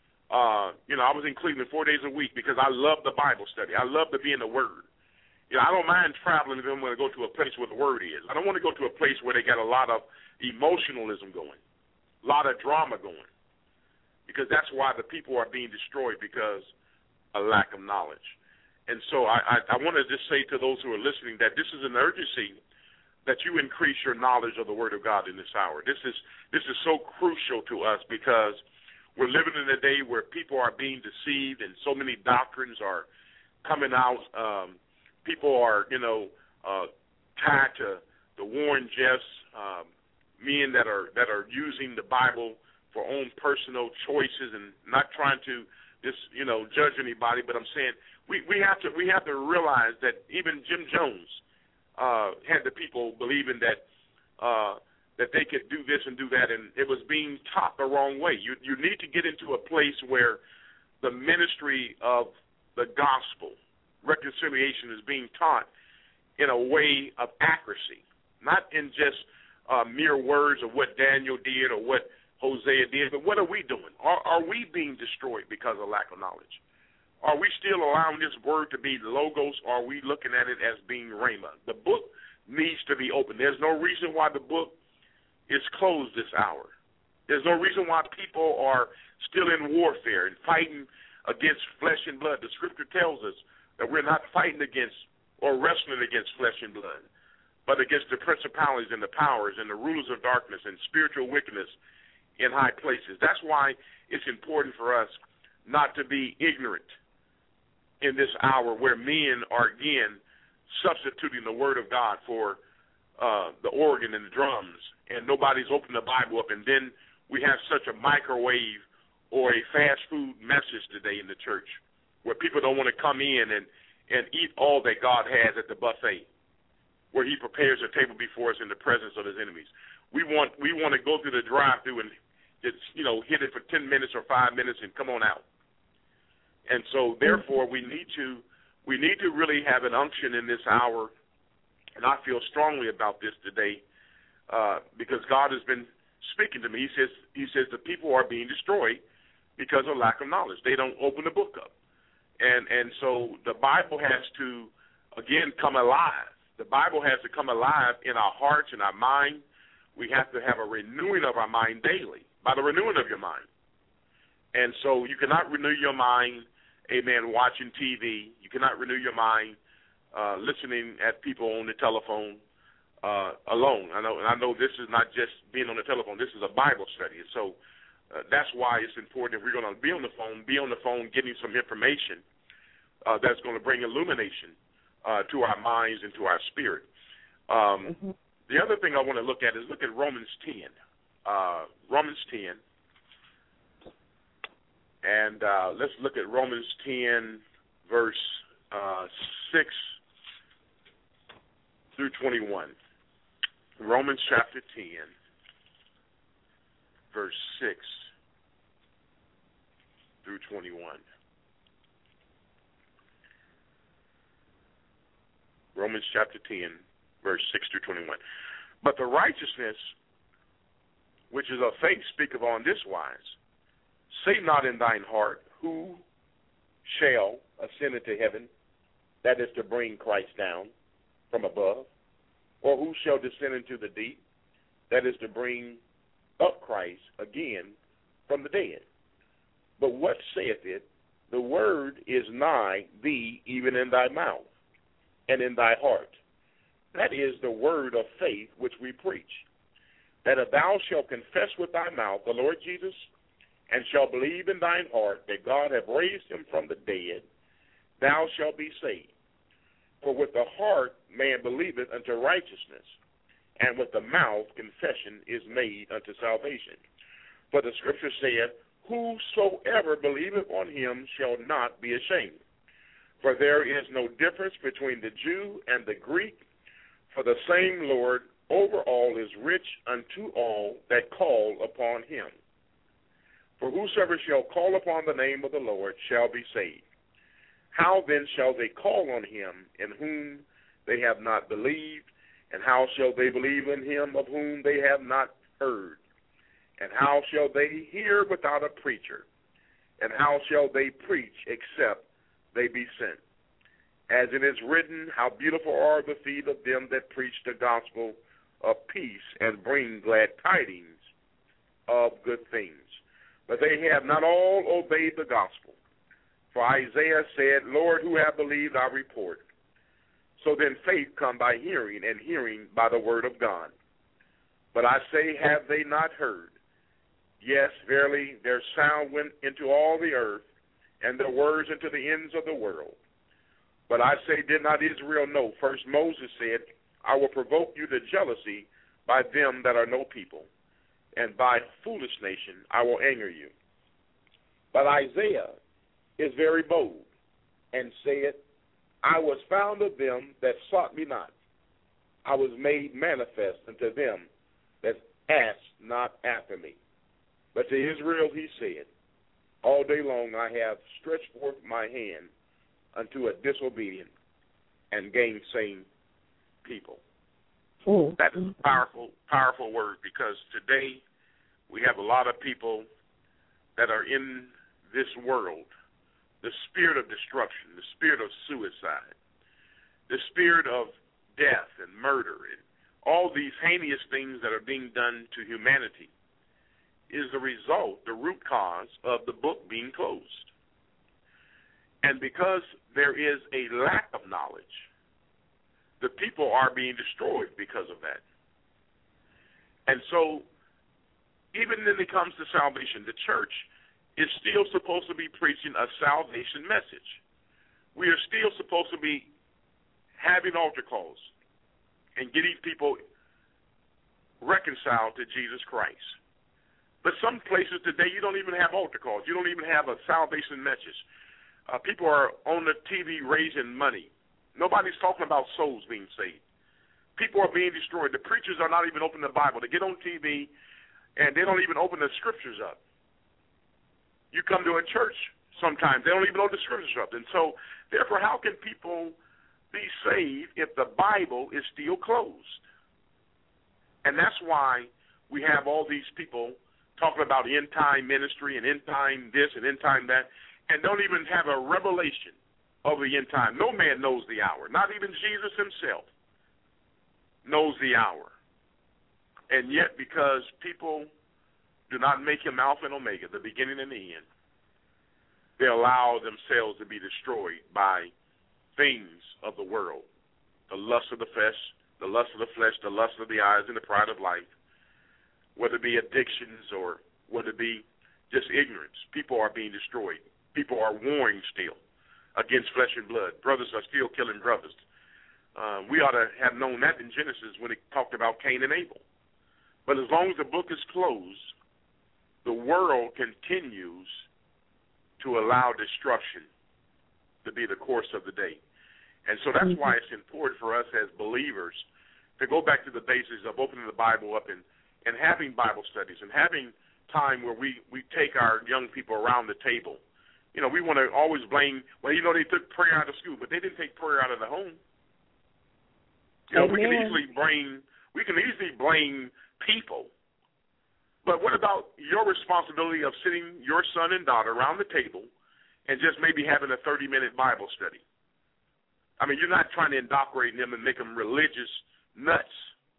I was in Cleveland 4 days a week because I love the Bible study. I love to be in the Word. I don't mind traveling if I'm going to go to a place where the Word is. I don't want to go to a place where they got a lot of emotionalism going, a lot of drama going, because that's why the people are being destroyed, because of lack of knowledge. And so I want to just say to those who are listening that this is an urgency that you increase your knowledge of the Word of God in this hour. This is so crucial to us, because we're living in a day where people are being deceived and so many doctrines are coming out. People are, tied to the Warren Jeffs, men that are using the Bible for own personal choices and not trying to just, judge anybody. But I'm saying we have to realize that even Jim Jones had the people believing that they could do this and do that, and it was being taught the wrong way. You need to get into a place where the ministry of the gospel, reconciliation, is being taught in a way of accuracy, not in just mere words of what Daniel did or what Hosea did, but what are we doing? Are we being destroyed because of lack of knowledge? Are we still allowing this word to be logos, or are we looking at it as being rhema? The book needs to be open. There's no reason why the book is closed this hour. There's no reason why people are still in warfare and fighting against flesh and blood. The Scripture tells us that we're not fighting against or wrestling against flesh and blood, but against the principalities and the powers and the rulers of darkness and spiritual wickedness in high places. That's why it's important for us not to be ignorant in this hour where men are, again, substituting the Word of God for the organ and the drums, and nobody's opened the Bible up, and then we have such a microwave or a fast food message today in the church where people don't want to come in and eat all that God has at the buffet, where He prepares a table before us in the presence of His enemies. We want to go through the drive-thru and just, hit it for 10 minutes or 5 minutes and come on out. And so, therefore, we need to really have an unction in this hour, and I feel strongly about this today because God has been speaking to me. He says the people are being destroyed because of lack of knowledge. They don't open the book up. And so the Bible has to, again, come alive. The Bible has to come alive in our hearts and our mind. We have to have a renewing of our mind daily, by the renewing of your mind. And so you cannot renew your mind, amen, watching TV. You cannot renew your mind listening at people on the telephone alone. I know this is not just being on the telephone. This is a Bible study. So that's why it's important, if we're going to be on the phone getting some information that's going to bring illumination to our minds and to our spirit. The other thing I want to look at is Romans 10. Romans 10. And let's look at Romans 10, verse 6 through 21. Romans chapter 10, verse 6 through 21. Romans chapter 10, verse 6 through 21. But the righteousness which is of faith speaketh on this wise, say not in thine heart, who shall ascend into heaven, that is to bring Christ down from above, or who shall descend into the deep, that is to bring up Christ again from the dead. But what saith it? The word is nigh thee, even in thy mouth and in thy heart. That is the word of faith which we preach, that if thou shalt confess with thy mouth the Lord Jesus, and shalt believe in thine heart that God hath raised him from the dead, thou shalt be saved. For with the heart man believeth unto righteousness, and with the mouth confession is made unto salvation. For the Scripture saith, whosoever believeth on him shall not be ashamed. For there is no difference between the Jew and the Greek, for the same Lord over all is rich unto all that call upon him. For whosoever shall call upon the name of the Lord shall be saved. How then shall they call on him in whom they have not believed? And how shall they believe in him of whom they have not heard? And how shall they hear without a preacher? And how shall they preach except they be sent? As it is written, how beautiful are the feet of them that preach the gospel of peace and bring glad tidings of good things. But they have not all obeyed the gospel. For Isaiah said, Lord, who have believed our report? So then faith come by hearing, and hearing by the word of God. But I say, have they not heard? Yes, verily, their sound went into all the earth, and their words into the ends of the world. But I say, did not Israel know? First Moses said, I will provoke you to jealousy by them that are no people, and by foolish nation I will anger you. But Isaiah is very bold, and said, I was found of them that sought me not. I was made manifest unto them that asked not after me. But to Israel he said, all day long I have stretched forth my hand unto a disobedient and gainsaying people. That is a powerful, powerful word, because today we have a lot of people that are in this world, the spirit of destruction, the spirit of suicide, the spirit of death and murder, and all these heinous things that are being done to humanity is the result, the root cause of the book being closed. And because there is a lack of knowledge, the people are being destroyed because of that. And so, even when it comes to salvation, the church is still supposed to be preaching a salvation message. We are still supposed to be having altar calls and getting people reconciled to Jesus Christ. But some places today, you don't even have altar calls. You don't even have a salvation message. People are on the TV raising money. Nobody's talking about souls being saved. People are being destroyed. The preachers are not even opening the Bible. They get on TV, and they don't even open the scriptures up. You come to a church sometimes, they don't even know the scriptures up. And so, therefore, how can people be saved if the Bible is still closed? And that's why we have all these people talking about end-time ministry and end-time this and end-time that, and don't even have a revelation of the end time. No man knows the hour. Not even Jesus himself knows the hour. And yet, because people do not make him Alpha and Omega, the beginning and the end, they allow themselves to be destroyed by things of the world, the lust of the flesh, the lust of the eyes, and the pride of life, whether it be addictions or whether it be just ignorance. People are being destroyed. People are warring still against flesh and blood. Brothers are still killing brothers. We ought to have known that in Genesis when it talked about Cain and Abel. But as long as the book is closed, the world continues to allow destruction to be the course of the day. And so that's why it's important for us as believers to go back to the basics of opening the Bible up and having Bible studies and having time where we take our young people around the table. You know, we want to always blame, well, you know, they took prayer out of school, but they didn't take prayer out of the home. You know, we can easily blame people. But what about your responsibility of sitting your son and daughter around the table and just maybe having a 30-minute Bible study? I mean, you're not trying to indoctrinate them and make them religious nuts.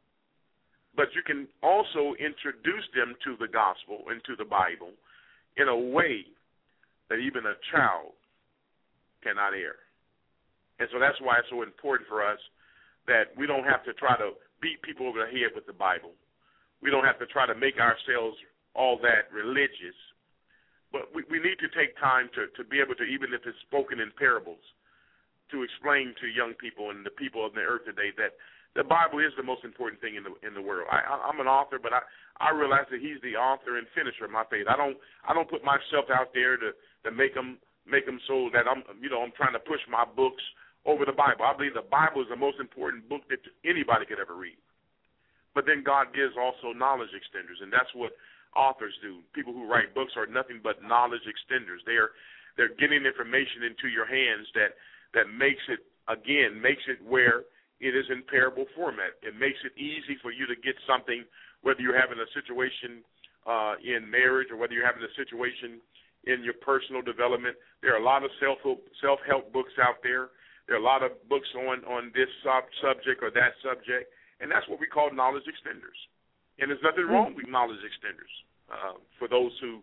But you can also introduce them to the gospel and to the Bible in a way that even a child cannot err. And so that's why it's so important for us that we don't have to try to beat people over the head with the Bible. We don't have to try to make ourselves all that religious. But we need to take time to be able to, even if it's spoken in parables, to explain to young people and the people of the earth today that the Bible is the most important thing in the world. I'm an author, but I realize that he's the author and finisher of my faith. I don't put myself out there to make them make them so that I'm trying to push my books over the Bible. I believe the Bible is the most important book that anybody could ever read. But then God gives also knowledge extenders, and that's what authors do. People who write books are nothing but knowledge extenders. They're getting information into your hands that makes it where it is in parable format. It makes it easy for you to get something, whether you're having a situation in marriage or whether you're having a situation in your personal development. There are a lot of self-help books out there. There are a lot of books on this subject or that subject, and that's what we call knowledge extenders. And there's nothing wrong with knowledge extenders for those who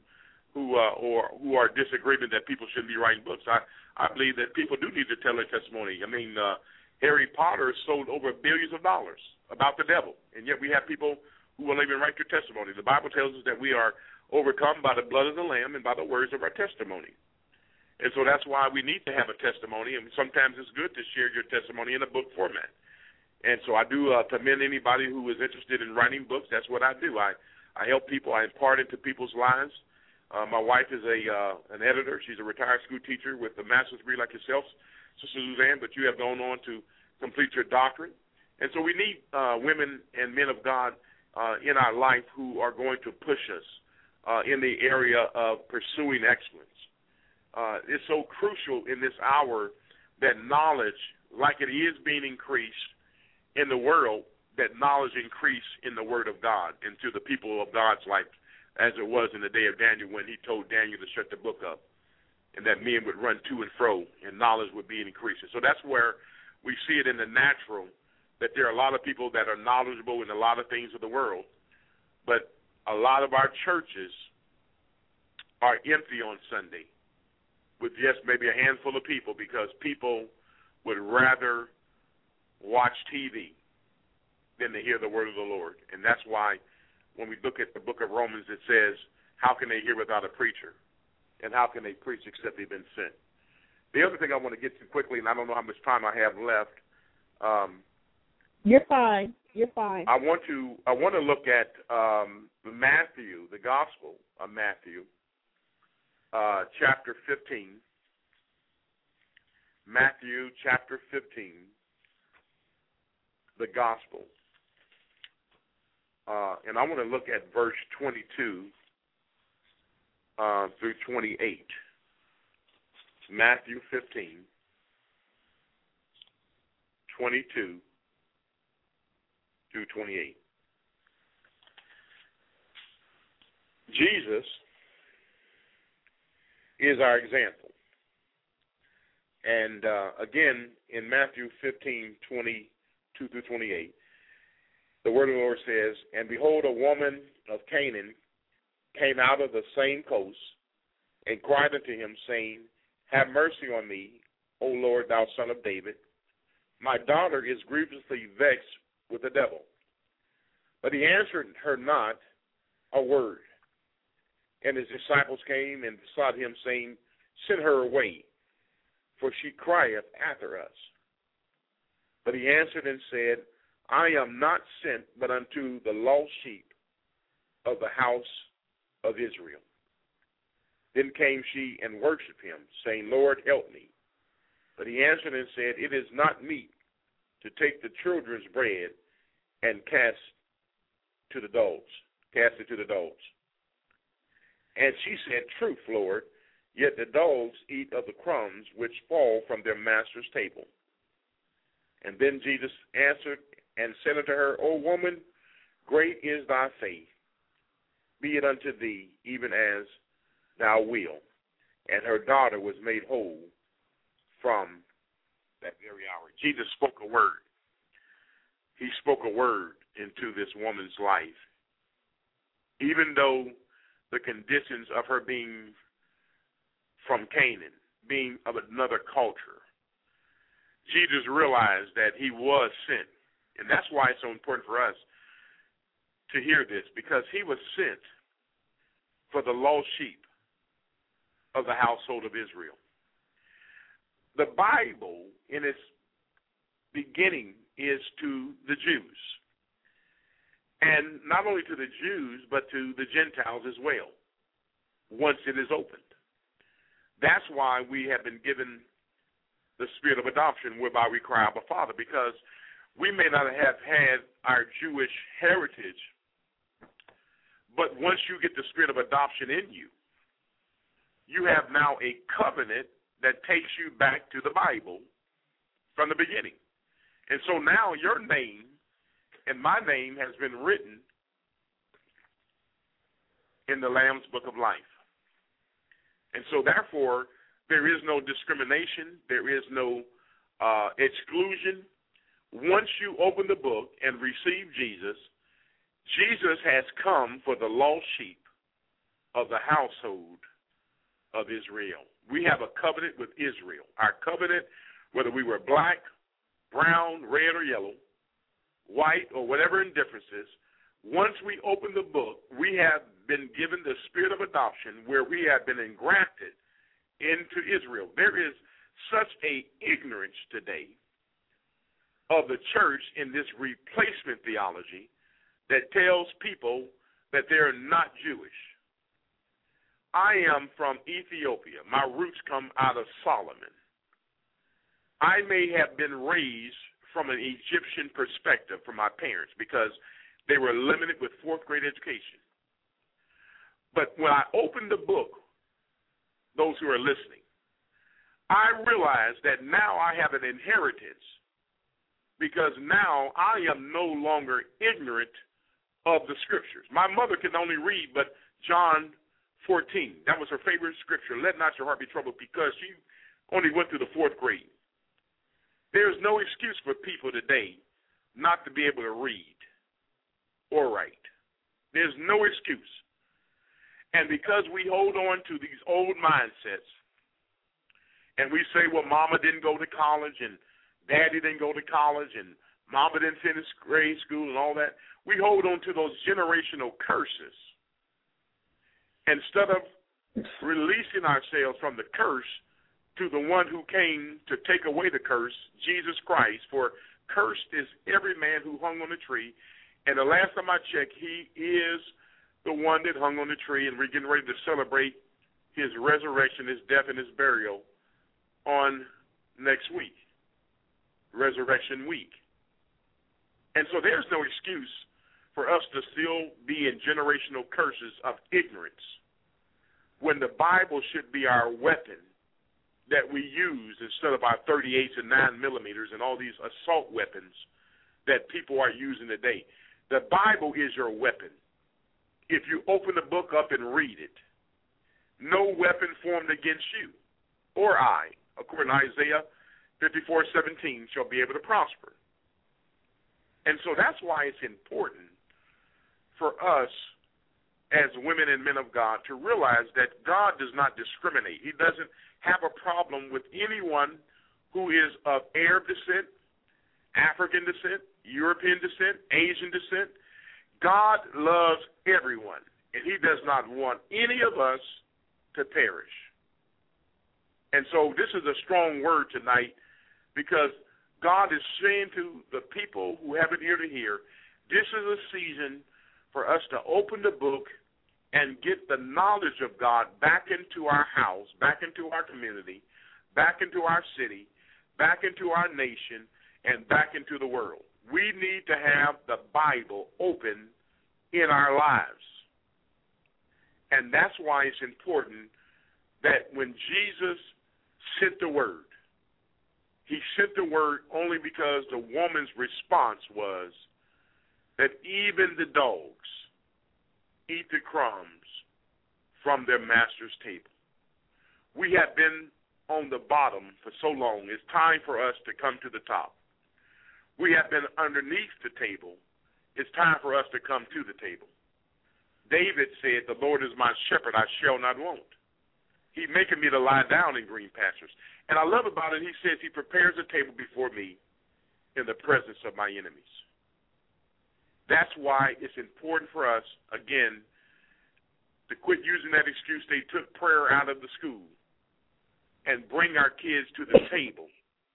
are disagreeing that people shouldn't be writing books. I believe that people do need to tell their testimony. I mean, Harry Potter sold over billions of dollars about the devil, and yet we have people who will even write their testimony. The Bible tells us that we are overcome by the blood of the Lamb and by the words of our testimony. And so that's why we need to have a testimony, and sometimes it's good to share your testimony in a book format. And so I do commend anybody who is interested in writing books. That's what I do. I help people. I impart into people's lives. My wife is an editor. She's a retired school teacher with a master's degree like yourself, Sister Suzanne, but you have gone on to complete your doctorate. And so we need women and men of God in our life who are going to push us in the area of pursuing excellence. It's so crucial in this hour that knowledge, like it is being increased in the world, that knowledge increase in the Word of God and to the people of God's life, as it was in the day of Daniel when he told Daniel to shut the book up, and that men would run to and fro, and knowledge would be increasing. So that's where we see it in the natural, that there are a lot of people that are knowledgeable in a lot of things of the world, but a lot of our churches are empty on Sunday with just maybe a handful of people, because people would rather watch TV than to hear the word of the Lord. And that's why when we look at the book of Romans, it says, how can they hear without a preacher? And how can they preach except they've been sent? The other thing I want to get to quickly, and I don't know how much time I have left. You're fine. You're fine. I want to look at Matthew, the Gospel of Matthew, chapter 15. Matthew chapter 15, the Gospel. And I want to look at verse 22 through 28. Matthew 15, 22 through 28. Jesus is our example. And again, in Matthew 15, 22 through 28, the word of the Lord says, and behold, a woman of Canaan came out of the same coast and cried unto him, saying, have mercy on me, O Lord, thou son of David. My daughter is grievously vexed with the devil. But he answered her not a word. And his disciples came and besought him, saying, send her away, for she crieth after us. But he answered and said, I am not sent but unto the lost sheep of the house of Israel. Then came she and worshipped him, saying, Lord, help me. But he answered and said, it is not meet to take the children's bread and cast it to the dogs. And she said, truth, Lord, yet the dogs eat of the crumbs which fall from their master's table. And then Jesus answered and said unto her, O woman, great is thy faith. Be it unto thee even as thou wilt. And her daughter was made whole from that very hour. Jesus spoke a word. He spoke a word into this woman's life. Even though the conditions of her being from Canaan, being of another culture, Jesus realized that he was sent. And that's why it's so important for us to hear this, because he was sent for the lost sheep of the household of Israel. The Bible, in its beginning, is to the Jews. And not only to the Jews, but to the Gentiles as well, once it is opened. That's why we have been given the spirit of adoption, whereby we cry, Abba, Father, because we may not have had our Jewish heritage, but once you get the spirit of adoption in you, you have now a covenant that takes you back to the Bible from the beginning. And so now your name and my name has been written in the Lamb's Book of Life. And so therefore, there is no discrimination. There is no exclusion. Once you open the book and receive Jesus, Jesus has come for the lost sheep of the household of Israel. We have a covenant with Israel. Our covenant, whether we were black, brown, red, or yellow, white, or whatever indifferences, once we open the book, we have been given the spirit of adoption where we have been engrafted into Israel. There is such a ignorance today of the church in this replacement theology that tells people that they're not Jewish. I am from Ethiopia. My roots come out of Solomon. I may have been raised from an Egyptian perspective from my parents because they were limited with fourth grade education. But when I opened the book, those who are listening, I realized that now I have an inheritance because now I am no longer ignorant of the scriptures. My mother could only read but John 14. That was her favorite scripture. Let not your heart be troubled, because she only went through the fourth grade. There's no excuse for people today not to be able to read or write. There's no excuse. And because we hold on to these old mindsets, and we say, well, mama didn't go to college, and daddy didn't go to college, and mama didn't finish grade school and all that, we hold on to those generational curses. Instead of releasing ourselves from the curse to the one who came to take away the curse, Jesus Christ, for cursed is every man who hung on the tree. And the last time I checked, he is the one that hung on the tree, and we're getting ready to celebrate his resurrection, his death, and his burial on next week, Resurrection Week. And so there's no excuse for us to still be in generational curses of ignorance when the Bible should be our weapon that we use instead of our 38s and 9 millimeters and all these assault weapons that people are using today. The Bible is your weapon. If you open the book up and read it, no weapon formed against you or I, according to Isaiah 54:17, shall be able to prosper. And so that's why it's important for us as women and men of God to realize that God does not discriminate. He doesn't have a problem with anyone who is of Arab descent, African descent, European descent, Asian descent. God loves everyone, and he does not want any of us to perish. And so this is a strong word tonight because God is saying to the people who have an ear to hear, this is a season for us to open the book and get the knowledge of God back into our house, back into our community, back into our city, back into our nation, and back into the world. We need to have the Bible open in our lives. And that's why it's important that when Jesus sent the word, he sent the word only because the woman's response was that even the dogs eat the crumbs from their master's table. We have been on the bottom for so long. It's time for us to come to the top. We have been underneath the table. It's time for us to come to the table. David said, the Lord is my shepherd, I shall not want. He maketh me to lie down in green pastures. And I love about it, he says he prepares a table before me in the presence of my enemies. That's why it's important for us, again, to quit using that excuse they took prayer out of the school and bring our kids to the table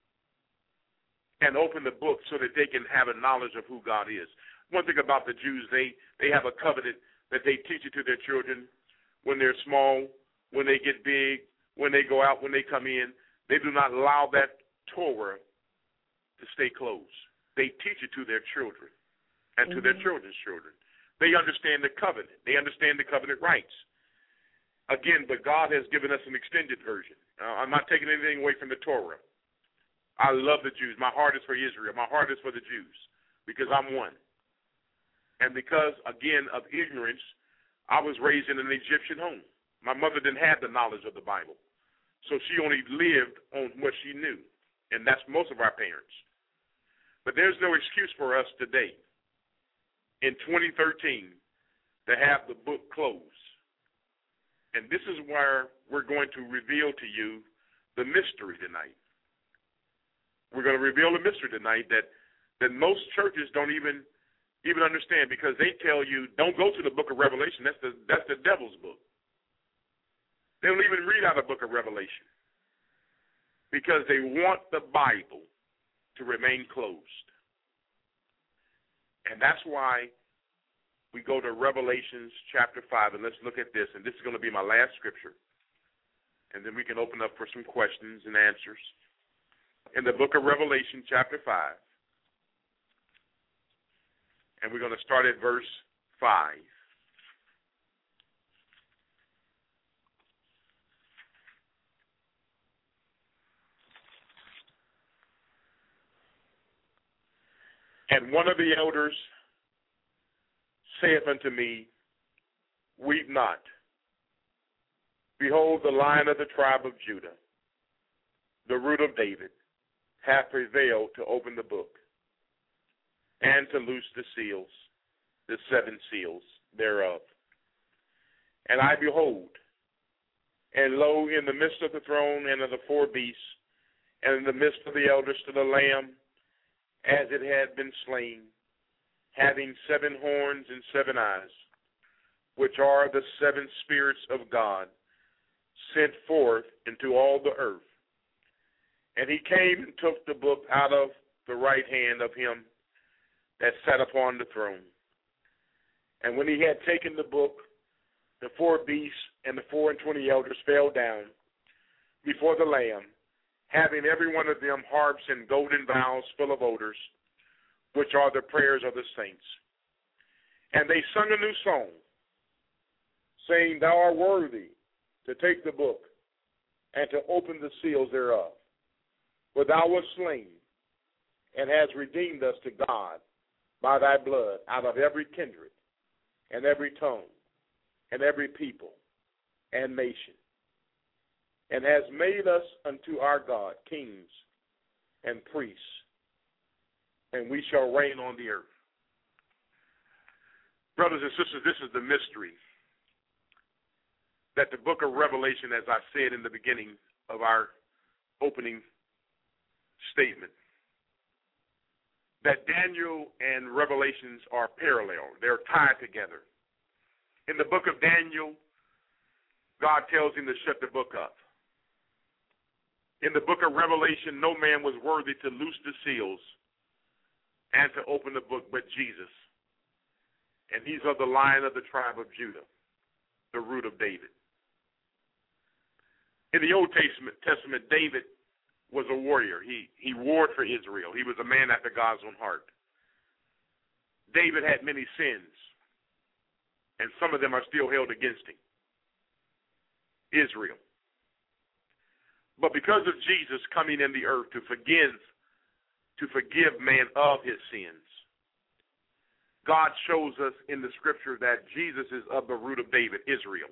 and open the book so that they can have a knowledge of who God is. One thing about the Jews, they have a covenant that they teach it to their children when they're small, when they get big, when they go out, when they come in, they do not allow that Torah to stay closed. They teach it to their children and to their children's children. They understand the covenant. They understand the covenant rights. Again, but God has given us an extended version. I'm not taking anything away from the Torah. I love the Jews. My heart is for Israel. My heart is for the Jews because I'm one. And because, again, of ignorance, I was raised in an Egyptian home. My mother didn't have the knowledge of the Bible. So she only lived on what she knew. And that's most of our parents. But there's no excuse for us today, in 2013, to have the book closed. And this is where we're going to reveal to you the mystery tonight. We're going to reveal a mystery tonight that most churches don't even understand, because they tell you, don't go to the book of Revelation. That's the devil's book. They don't even read out the book of Revelation because they want the Bible to remain closed. And that's why we go to Revelations chapter 5, and let's look at this. And this is going to be my last scripture. And then we can open up for some questions and answers. In the book of Revelation chapter 5, and we're going to start at verse 5. And one of the elders saith unto me, Weep not. Behold, the Lion of the tribe of Judah, the Root of David, hath prevailed to open the book and to loose the seals, the 7 seals thereof. And I behold, and lo, in the midst of the throne and of the 4 beasts, and in the midst of the elders to the Lamb, as it had been slain, having 7 horns and 7 eyes, which are the 7 spirits of God, sent forth into all the earth. And he came and took the book out of the right hand of him that sat upon the throne. And when he had taken the book, the 4 beasts and the 24 elders fell down before the Lamb, having every one of them harps and golden vials full of odors, which are the prayers of the saints. And they sung a new song, saying, Thou art worthy to take the book and to open the seals thereof. For thou wast slain, and hast redeemed us to God by thy blood out of every kindred, and every tongue, and every people, and nation, and hast made us unto our God kings and priests, and we shall reign on the earth. Brothers and sisters, this is the mystery that the book of Revelation, as I said in the beginning of our opening statement, that Daniel and Revelations are parallel. They're tied together. In the book of Daniel, God tells him to shut the book up. In the book of Revelation, no man was worthy to loose the seals and to open the book but Jesus. And he's of the Lion of the tribe of Judah, the Root of David. In the Old Testament, David was a warrior. He warred for Israel. He was a man after God's own heart. David had many sins, and some of them are still held against him. Israel. But because of Jesus coming in the earth to forgive man of his sins, God shows us in the scripture that Jesus is of the root of David, Israel.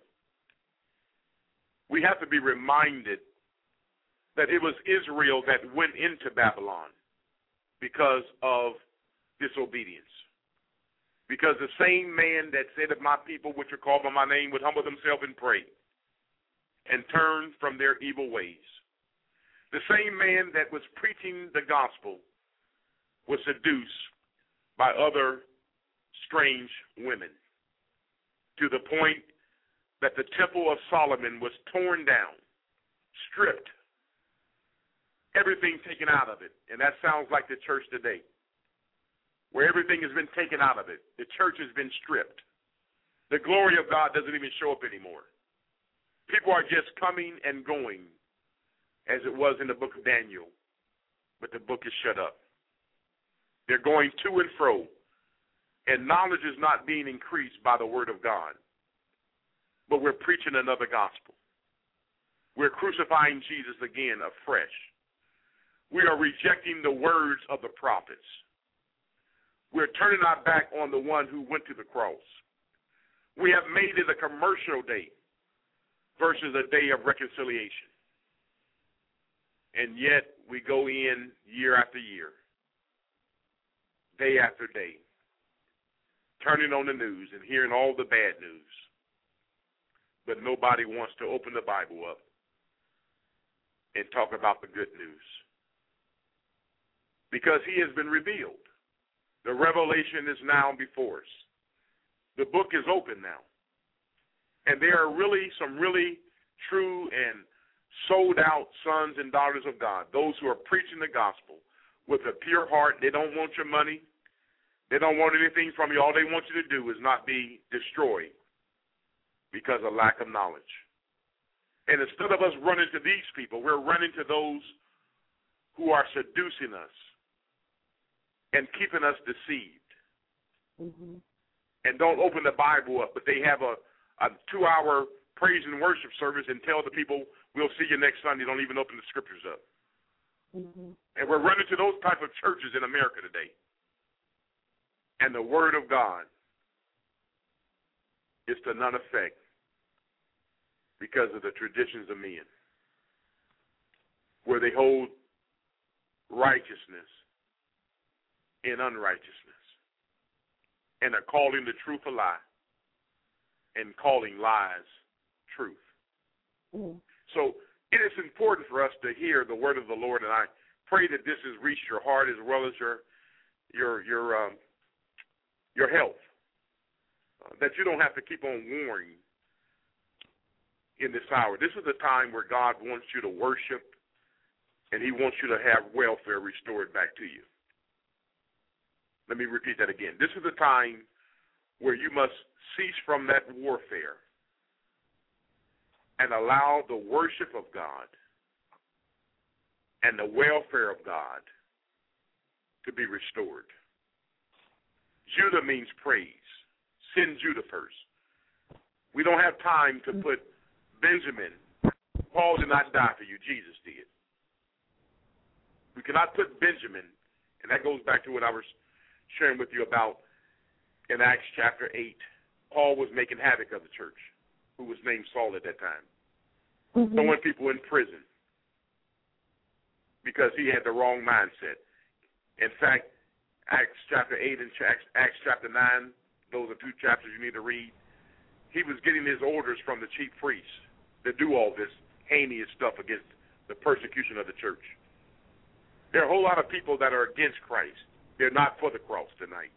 We have to be reminded that it was Israel that went into Babylon because of disobedience. Because the same man that said, if my people which are called by my name would humble themselves and pray and turn from their evil ways, the same man that was preaching the gospel was seduced by other strange women to the point that the temple of Solomon was torn down, stripped, everything taken out of it. And that sounds like the church today, where everything has been taken out of it. The church has been stripped. The glory of God doesn't even show up anymore. People are just coming and going, as it was in the book of Daniel, but the book is shut up. They're going to and fro, and knowledge is not being increased by the word of God, but we're preaching another gospel. We're crucifying Jesus again afresh. We are rejecting the words of the prophets. We're turning our back on the one who went to the cross. We have made it a commercial day versus a day of reconciliation. And yet we go in year after year, day after day, turning on the news and hearing all the bad news. But nobody wants to open the Bible up and talk about the good news. Because he has been revealed. The revelation is now before us. The book is open now. And there are really some really true and sold out sons and daughters of God, those who are preaching the gospel with a pure heart. They don't want your money. They don't want anything from you. All they want you to do is not be destroyed because of lack of knowledge. And instead of us running to these people, we're running to those who are seducing us and keeping us deceived. Mm-hmm. And don't open the Bible up, but they have a 2-hour praise and worship service and tell the people, we'll see you next Sunday. Don't even open the scriptures up. Mm-hmm. And we're running to those type of churches in America today. And the word of God is to none effect because of the traditions of men, where they hold righteousness in unrighteousness and are calling the truth a lie and calling lies truth. Mm-hmm. So it is important for us to hear the word of the Lord, and I pray that this has reached your heart as well as your health, that you don't have to keep on warring in this hour. This is a time where God wants you to worship, and he wants you to have welfare restored back to you. Let me repeat that again. This is a time where you must cease from that warfare and allow the worship of God and the welfare of God to be restored. Judah means praise. Send Judah first. We don't have time to put Benjamin. Paul did not die for you. Jesus did. We cannot put Benjamin, and that goes back to what I was sharing with you about in Acts chapter 8. Paul was making havoc of the church, who was named Saul at that time, throwing people in prison because he had the wrong mindset. In fact, Acts chapter 8 and Acts chapter 9, those are 2 chapters you need to read. He was getting his orders from the chief priests to do all this heinous stuff against the persecution of the church. There are a whole lot of people that are against Christ. They're not for the cross tonight.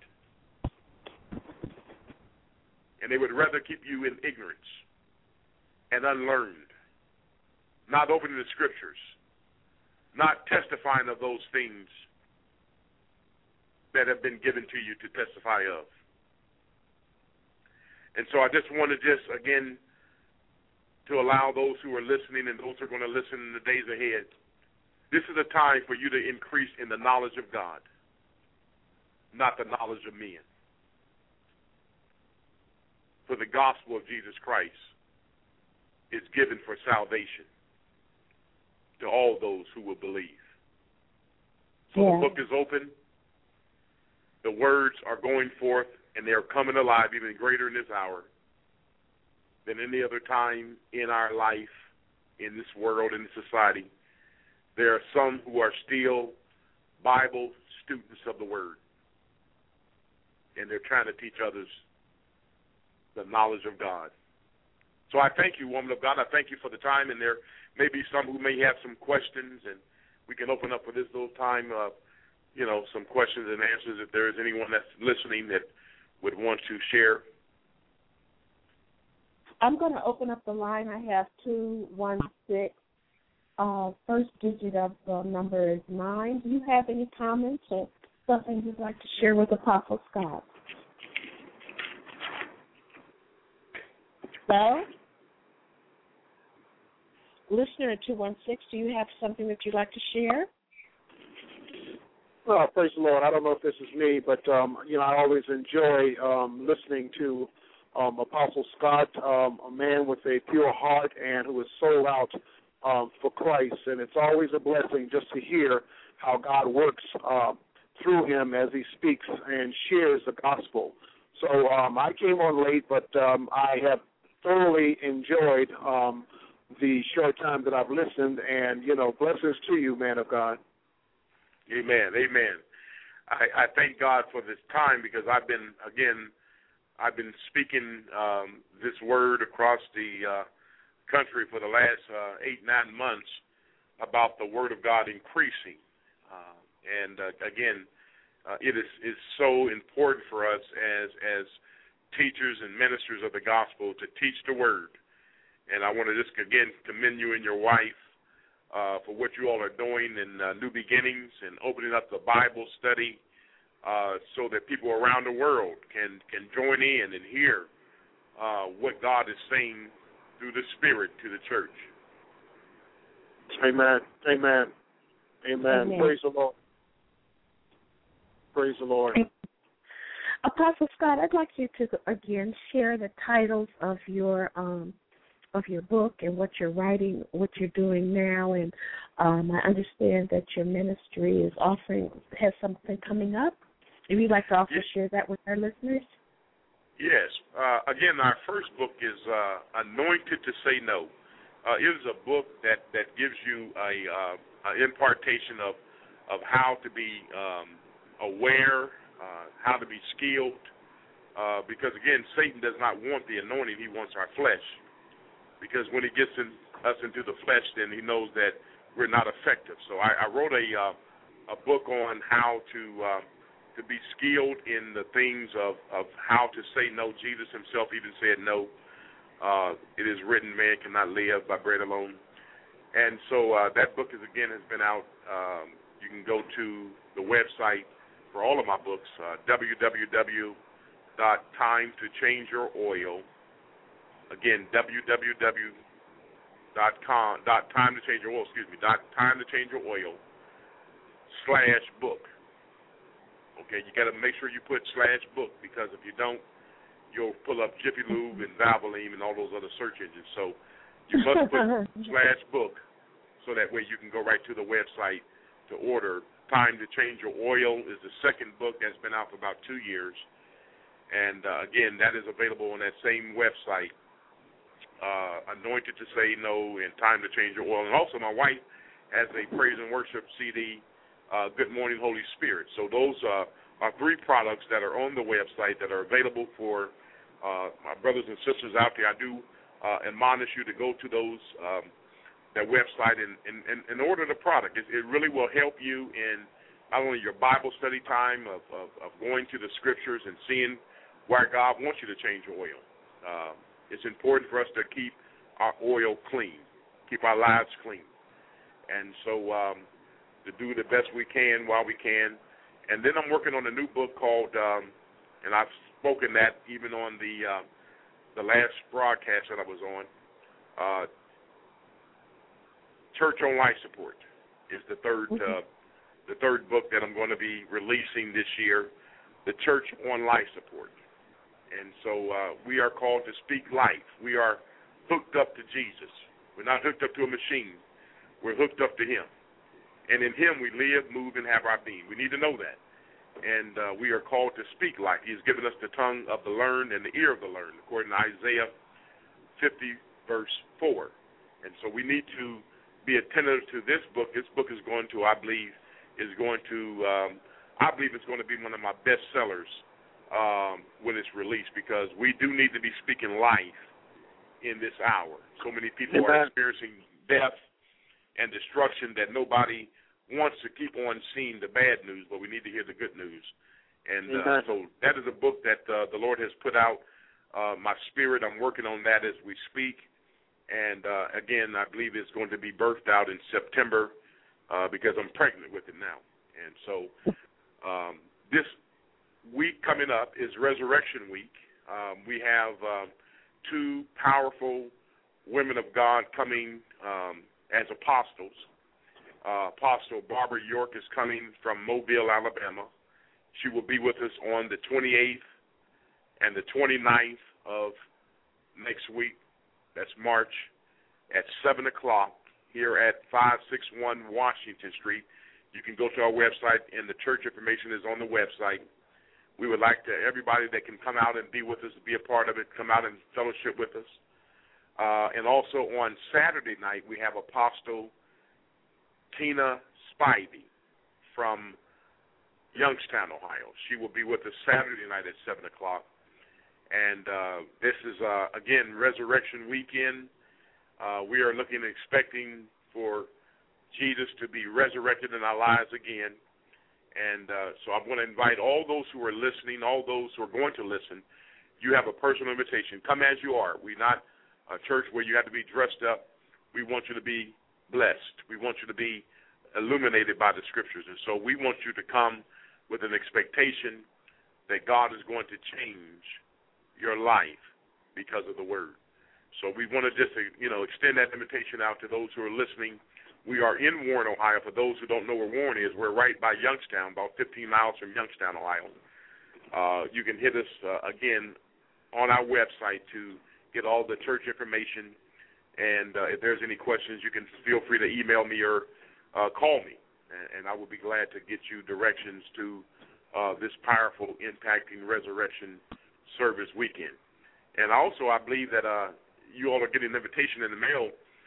And they would rather keep you in ignorance and unlearned, not opening the scriptures, not testifying of those things that have been given to you to testify of. And so I just want to again, to allow those who are listening and those who are going to listen in the days ahead, this is a time for you to increase in the knowledge of God, not the knowledge of men. For the gospel of Jesus Christ is given for salvation to all those who will believe. So the book is open. The words are going forth, and they are coming alive even greater in this hour than any other time in our life, in this world, in this society. There are some who are still Bible students of the Word, and they're trying to teach others the knowledge of God. So I thank you, woman of God. I thank you for the time, and there may be some who may have some questions, and we can open up for this little time, some questions and answers if there is anyone that's listening that would want to share. I'm going to open up the line. I have 216. First digit of the number is 9. Do you have any comments or something you'd like to share with Apostle Scott? Hello? listener at 216, do you have something that you'd like to share? Well, praise the Lord. I don't know if this is me, but, I always enjoy listening to Apostle Scott, a man with a pure heart and who is sold out for Christ. And it's always a blessing just to hear how God works through him as he speaks and shares the gospel. So I came on late, but I have thoroughly enjoyed the short time that I've listened, and, blessings to you, man of God. Amen. Amen. I thank God for this time because I've been speaking this word across the country for the last 8-9 months about the Word of God increasing. It is so important for us as teachers and ministers of the gospel to teach the Word. And I want to just, again, commend you and your wife for what you all are doing in New Beginnings and opening up the Bible study so that people around the world can join in and hear what God is saying through the Spirit to the church. Amen. Amen. Amen. Amen. Praise the Lord. Praise the Lord. Apostle Scott, I'd like you to again share the titles of your book and what you're writing, what you're doing now, and I understand that your ministry has something coming up. If you'd like to also share that with our listeners. Yes. Again, our first book is Anointed to Say No. It is a book that gives you an impartation of how to be aware, how to be skilled, because, again, Satan does not want the anointing. He wants our flesh, because when he gets us into the flesh, then he knows that we're not effective. So I wrote a book on how to be skilled in the things of how to say no. Jesus himself even said no. It is written, man cannot live by bread alone. And so that book has been out. You can go to the website for all of my books, www.timetochangeyourOil. Again, www.timetochangeyourOil.com/book. Okay, you got to make sure you put /book, because if you don't, you'll pull up Jiffy Lube and Valvoline and all those other search engines. So you must put /book, so that way you can go right to the website to order. Time to Change Your Oil is the second book that's been out for about 2 years. And, again, that is available on that same website, Anointed to Say No and Time to Change Your Oil. And also my wife has a praise and worship CD, Good Morning, Holy Spirit. So those are 3 products that are on the website that are available for my brothers and sisters out there. I do admonish you to go to that website and order the product. It really will help you in not only your Bible study time of going to the scriptures and seeing where God wants you to change your oil. It's important for us to keep our oil clean, keep our lives clean. And so to do the best we can while we can. And then I'm working on a new book called, and I've spoken that even on the last broadcast that I was on, Church on Life Support is the third book that I'm going to be releasing this year, the Church on Life Support. And so we are called to speak life. We are hooked up to Jesus. We're not hooked up to a machine. We're hooked up to him. And in him we live, move, and have our being. We need to know that. And we are called to speak life. He has given us the tongue of the learned and the ear of the learned, according to Isaiah 50, verse 4. And so we need to be attentive to this book. This book is going to, I believe it's going to be one of my best sellers when it's released, because we do need to be speaking life in this hour. So many people are experiencing death and destruction that nobody wants to keep on seeing the bad news, but we need to hear the good news. And so that is a book that the Lord has put out. My spirit, I'm working on that as we speak. And, again, I believe it's going to be birthed out in September because I'm pregnant with it now. And so this week coming up is Resurrection Week. We have 2 powerful women of God coming as apostles. Apostle Barbara York is coming from Mobile, Alabama. She will be with us on the 28th and the 29th of next week. That's March at 7 o'clock here at 561 Washington Street. You can go to our website, and the church information is on the website. We would like to everybody that can come out and be with us, be a part of it, come out and fellowship with us. And also on Saturday night, we have Apostle Tina Spivey from Youngstown, Ohio. She will be with us Saturday night at 7 o'clock. And this is, again, Resurrection Weekend. We are looking and expecting for Jesus to be resurrected in our lives again. And so I want to invite all those who are listening, all those who are going to listen, you have a personal invitation. Come as you are. We're not a church where you have to be dressed up. We want you to be blessed. We want you to be illuminated by the Scriptures. And so we want you to come with an expectation that God is going to change your life because of the Word. So we want to just, extend that invitation out to those who are listening. We are in Warren, Ohio. For those who don't know where Warren is, we're right by Youngstown, about 15 miles from Youngstown, Ohio. You can hit us, again, on our website to get all the church information. And if there's any questions, you can feel free to email me or call me. And I will be glad to get you directions to this powerful, impacting resurrection service weekend. And also, I believe that you all are getting an invitation in the mail,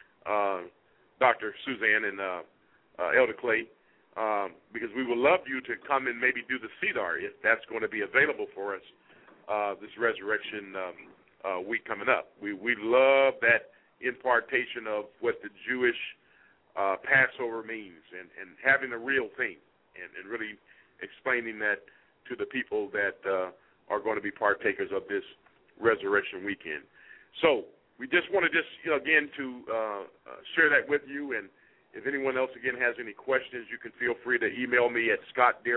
Dr. Suzanne and Elder Clay, because we would love you to come and maybe do the CEDAR if that's going to be available for us this resurrection week coming up. We love that impartation of what the Jewish Passover means and having a real thing and really explaining that to the people that are going to be partakers of this resurrection weekend. So we just want to again to share that with you, and if anyone else again has any questions, you can feel free to email me at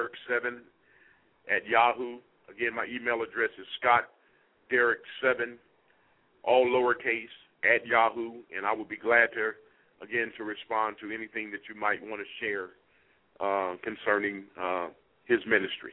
scottderrick7@yahoo. Again, my email address is scottderrick7, all lowercase, @yahoo, and I will be glad to respond to anything that you might want to share concerning his ministry.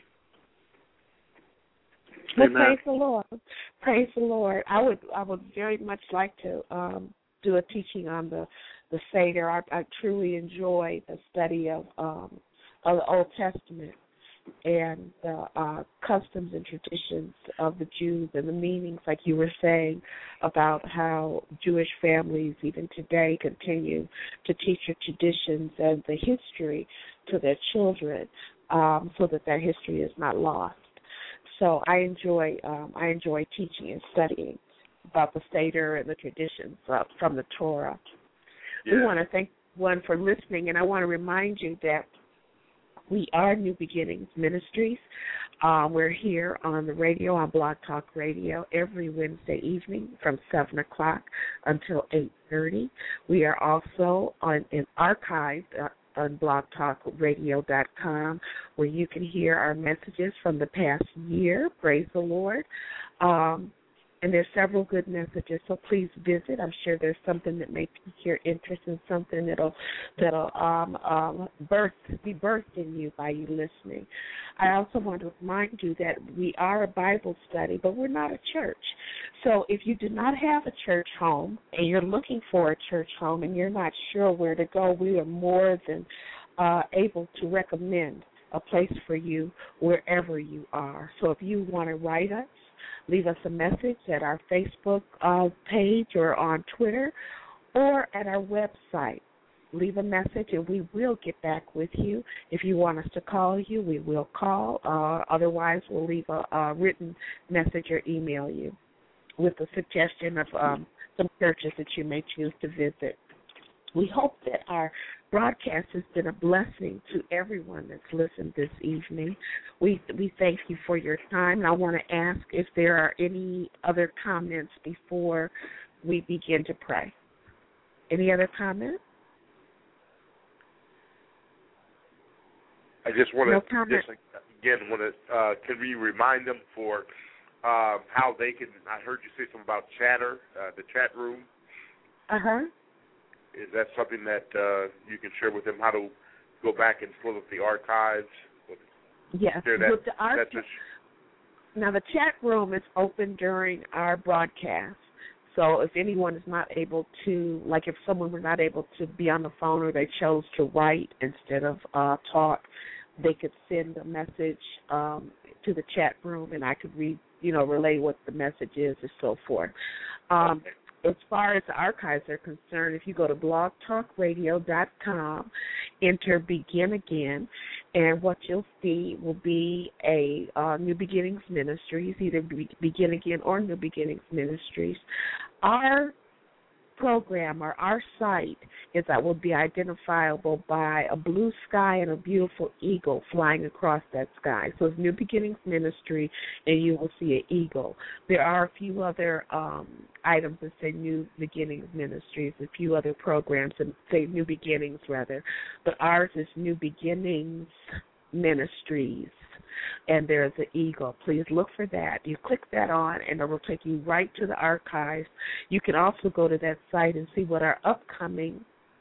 Well, praise the Lord. Praise the Lord. I would very much like to do a teaching on the Seder. I truly enjoy the study of the Old Testament and the customs and traditions of the Jews and the meanings, like you were saying, about how Jewish families even today continue to teach the traditions and the history to their children so that their history is not lost. So I enjoy teaching and studying about the Seder and the traditions from the Torah. Yeah. We want to thank one for listening, and I want to remind you that we are New Beginnings Ministries. We're here on the radio, on Blog Talk Radio, every Wednesday evening from 7 o'clock until 8:30. We are also archived on blogtalkradio.com, where you can hear our messages from the past year. Praise the Lord. And there's several good messages, so please visit. I'm sure there's something that may pique your interest in something that'll be birthed in you by you listening. I also want to remind you that we are a Bible study, but we're not a church. So if you do not have a church home and you're looking for a church home and you're not sure where to go, we are more than able to recommend a place for you wherever you are. So if you want to write us, leave us a message at our Facebook page or on Twitter or at our website. Leave a message and we will get back with you. If you want us to call you, we will call. Otherwise, we'll leave a written message or email you with a suggestion of some churches that you may choose to visit. We hope that our broadcast has been a blessing to everyone that's listened this evening. We thank you for your time, and I want to ask if there are any other comments before we begin to pray. Any other comments? I just want to can we remind them for how they can? I heard you say something about Chatter, the chat room. Is that something that you can share with them, how to go back and pull up the archives? Yes. With the now, the chat room is open during our broadcast. So if anyone is not able to, like if someone was not able to be on the phone or they chose to write instead of talk, they could send a message to the chat room, and I could relay what the message is and so forth. As far as the archives are concerned, if you go to blogtalkradio.com, enter Begin Again, and what you'll see will be a New Beginnings Ministries, either Begin Again or New Beginnings Ministries. Our program or our site will be identifiable by a blue sky and a beautiful eagle flying across that sky. So it's New Beginnings Ministry, and you will see an eagle. There are a few other items that say New Beginnings Ministries, a few other programs that say New Beginnings rather, but ours is New Beginnings Ministries, and there's an eagle. Please look for that. You click that on, and it will take you right to the archives. You can also go to that site and see what our upcoming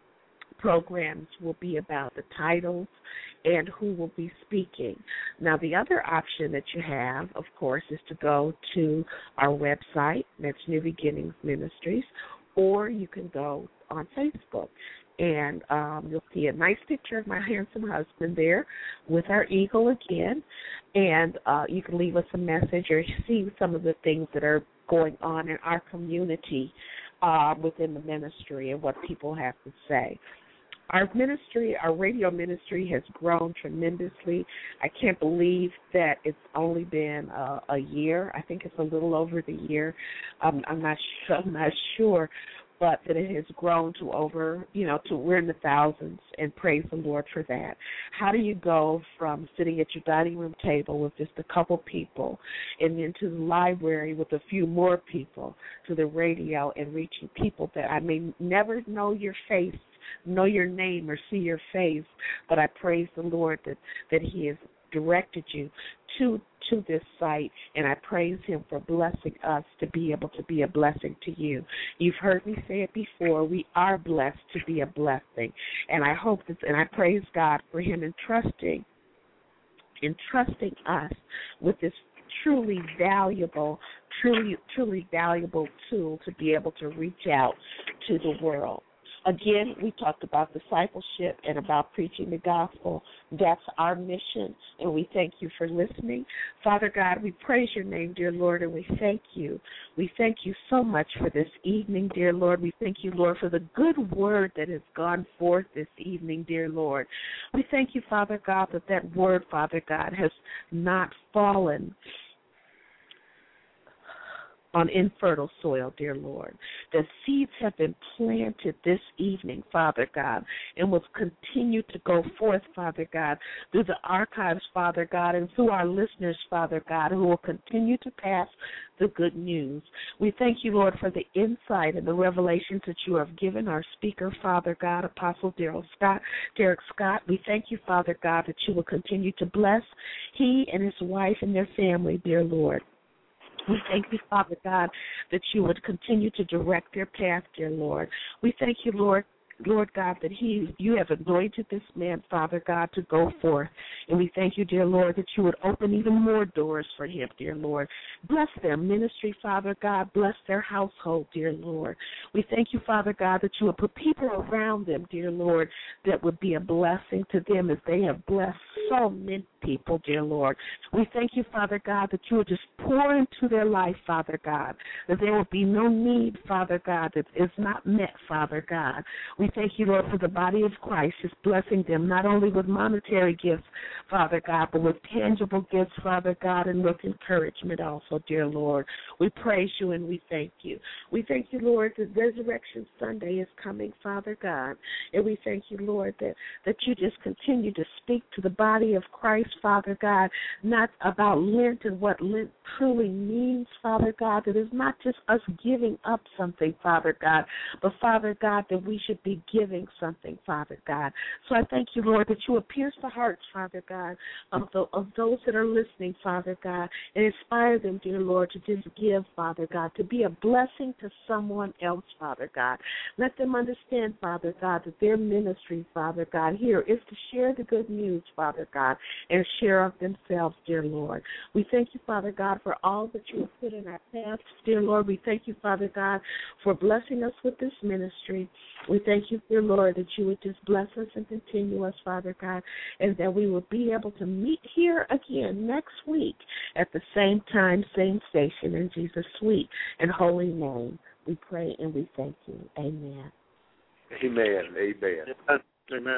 programs will be about, the titles, and who will be speaking. Now, the other option that you have, of course, is to go to our website, that's New Beginnings Ministries, or you can go on Facebook. And you'll see a nice picture of my handsome husband there with our eagle again. And you can leave us a message or see some of the things that are going on in our community within the ministry and what people have to say. Our ministry, our radio ministry, has grown tremendously. I can't believe that it's only been a year. I think it's a little over the year. I'm not sure. But that it has grown to over, we're in the thousands, and praise the Lord for that. How do you go from sitting at your dining room table with just a couple people and then to the library with a few more people to the radio and reaching people that I may never know your face, know your name, or see your face, but I praise the Lord that He has directed you to this site, and I praise Him for blessing us to be able to be a blessing to you. You've heard me say it before, we are blessed to be a blessing, and I hope that, and I praise God for Him entrusting us with this truly valuable tool to be able to reach out to the world. Again, we talked about discipleship and about preaching the gospel. That's our mission, and we thank you for listening. Father God, we praise your name, dear Lord, and we thank you. We thank you so much for this evening, dear Lord. We thank you, Lord, for the good word that has gone forth this evening, dear Lord. We thank you, Father God, that word, Father God, has not fallen on infertile soil, dear Lord. The seeds have been planted this evening, Father God, and will continue to go forth, Father God, through the archives, Father God, and through our listeners, Father God, who will continue to pass the good news. We thank you, Lord, for the insight and the revelations that you have given our speaker, Father God, Apostle Derek Scott. We thank you, Father God, that you will continue to bless he and his wife and their family, dear Lord. We thank you, Father God, that you would continue to direct their path, dear Lord. We thank you, Lord God, that you have anointed this man, Father God, to go forth. And we thank you, dear Lord, that you would open even more doors for him, dear Lord. Bless their ministry, Father God. Bless their household, dear Lord. We thank you, Father God, that you would put people around them, dear Lord, that would be a blessing to them as they have blessed so many people, dear Lord. We thank you, Father God, that you would just pour into their life, Father God, that there will be no need, Father God, that is not met, Father God. We thank you, Lord, for the body of Christ, just blessing them not only with monetary gifts, Father God, but with tangible gifts, Father God, and with encouragement also, dear Lord. We praise you and we thank you. We thank you, Lord, that Resurrection Sunday is coming, Father God, and we thank you, Lord, that you just continue to speak to the body of Christ, Father God, not about Lent and what Lent truly means, Father God, that it's not just us giving up something, Father God, but, Father God, that we should be be giving something, Father God. So I thank you, Lord, that you will pierce the hearts, Father God, of those that are listening, Father God, and inspire them, dear Lord, to just give, Father God, to be a blessing to someone else, Father God. Let them understand, Father God, that their ministry, Father God, here is to share the good news, Father God, and share of themselves, dear Lord. We thank you, Father God, for all that you have put in our paths, dear Lord. We thank you, Father God, for blessing us with this ministry. We thank you, dear Lord, that you would just bless us and continue us, Father God, and that we will be able to meet here again next week at the same time, same station, in Jesus' sweet and holy name. We pray and we thank you. Amen. Amen. Amen. Amen. Amen.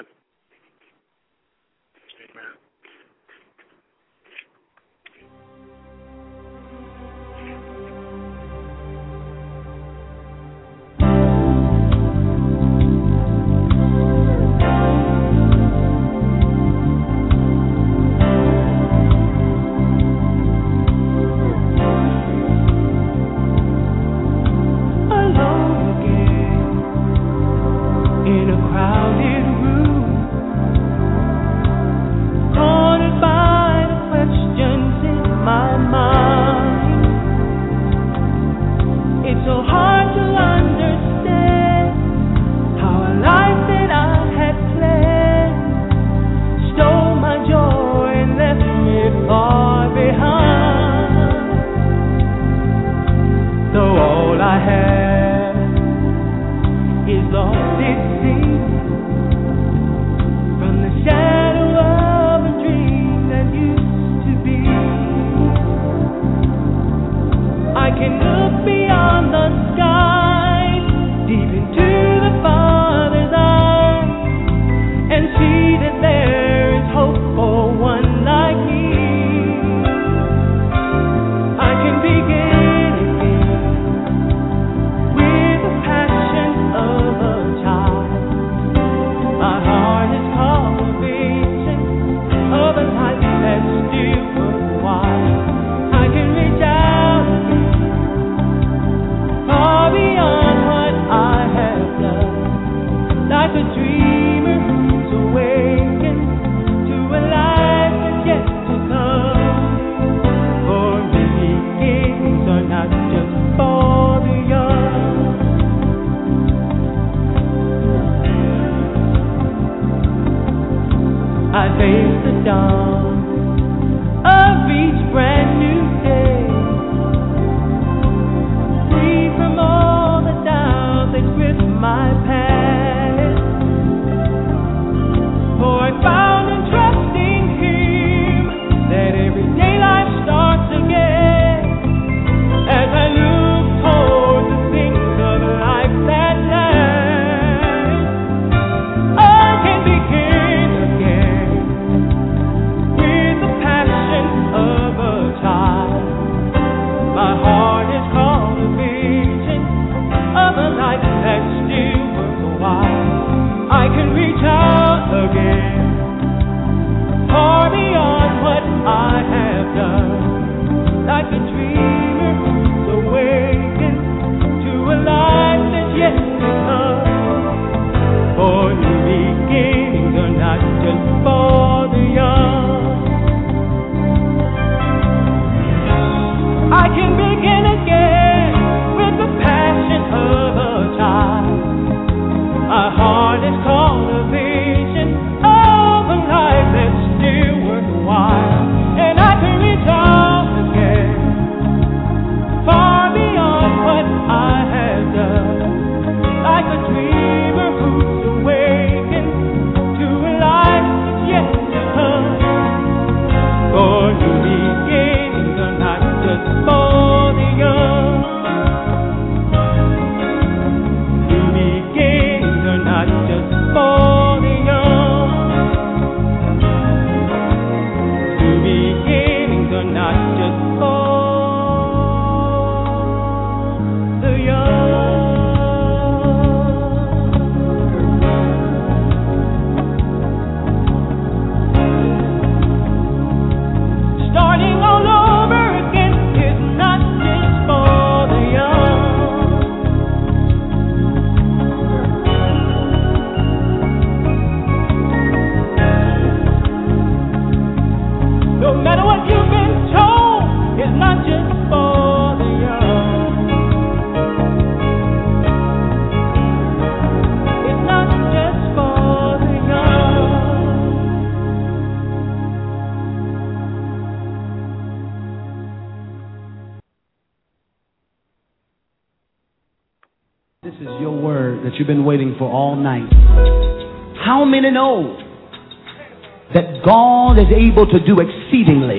This is your word that you've been waiting for all night. How many know that God is able to do exceedingly,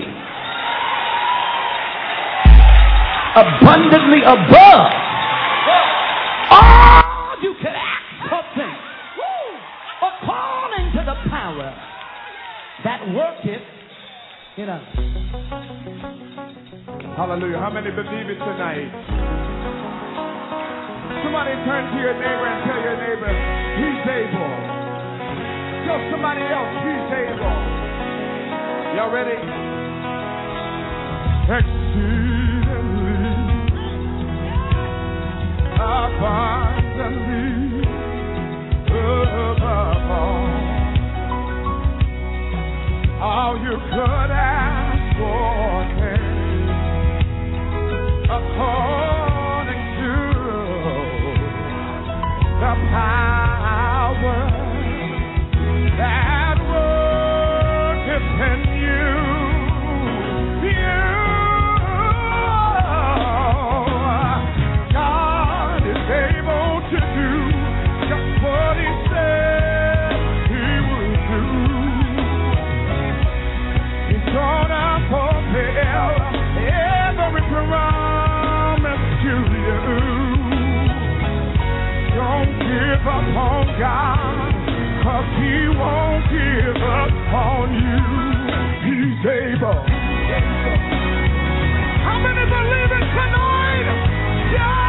abundantly above all you can ask or think, according to the power that worketh in us? Hallelujah. How many believe it tonight? Somebody turn to your neighbor and tell your neighbor, he's able. Tell somebody else, he's able. Y'all ready? Exceedingly, abundantly, above all you could ask for, according to the power that worketh in you. God is able to do just what He said He would do. He's gonna fulfill every promise to you. Don't give up on God, 'cause He won't give up on you. He's able. How many believe it tonight? Yeah!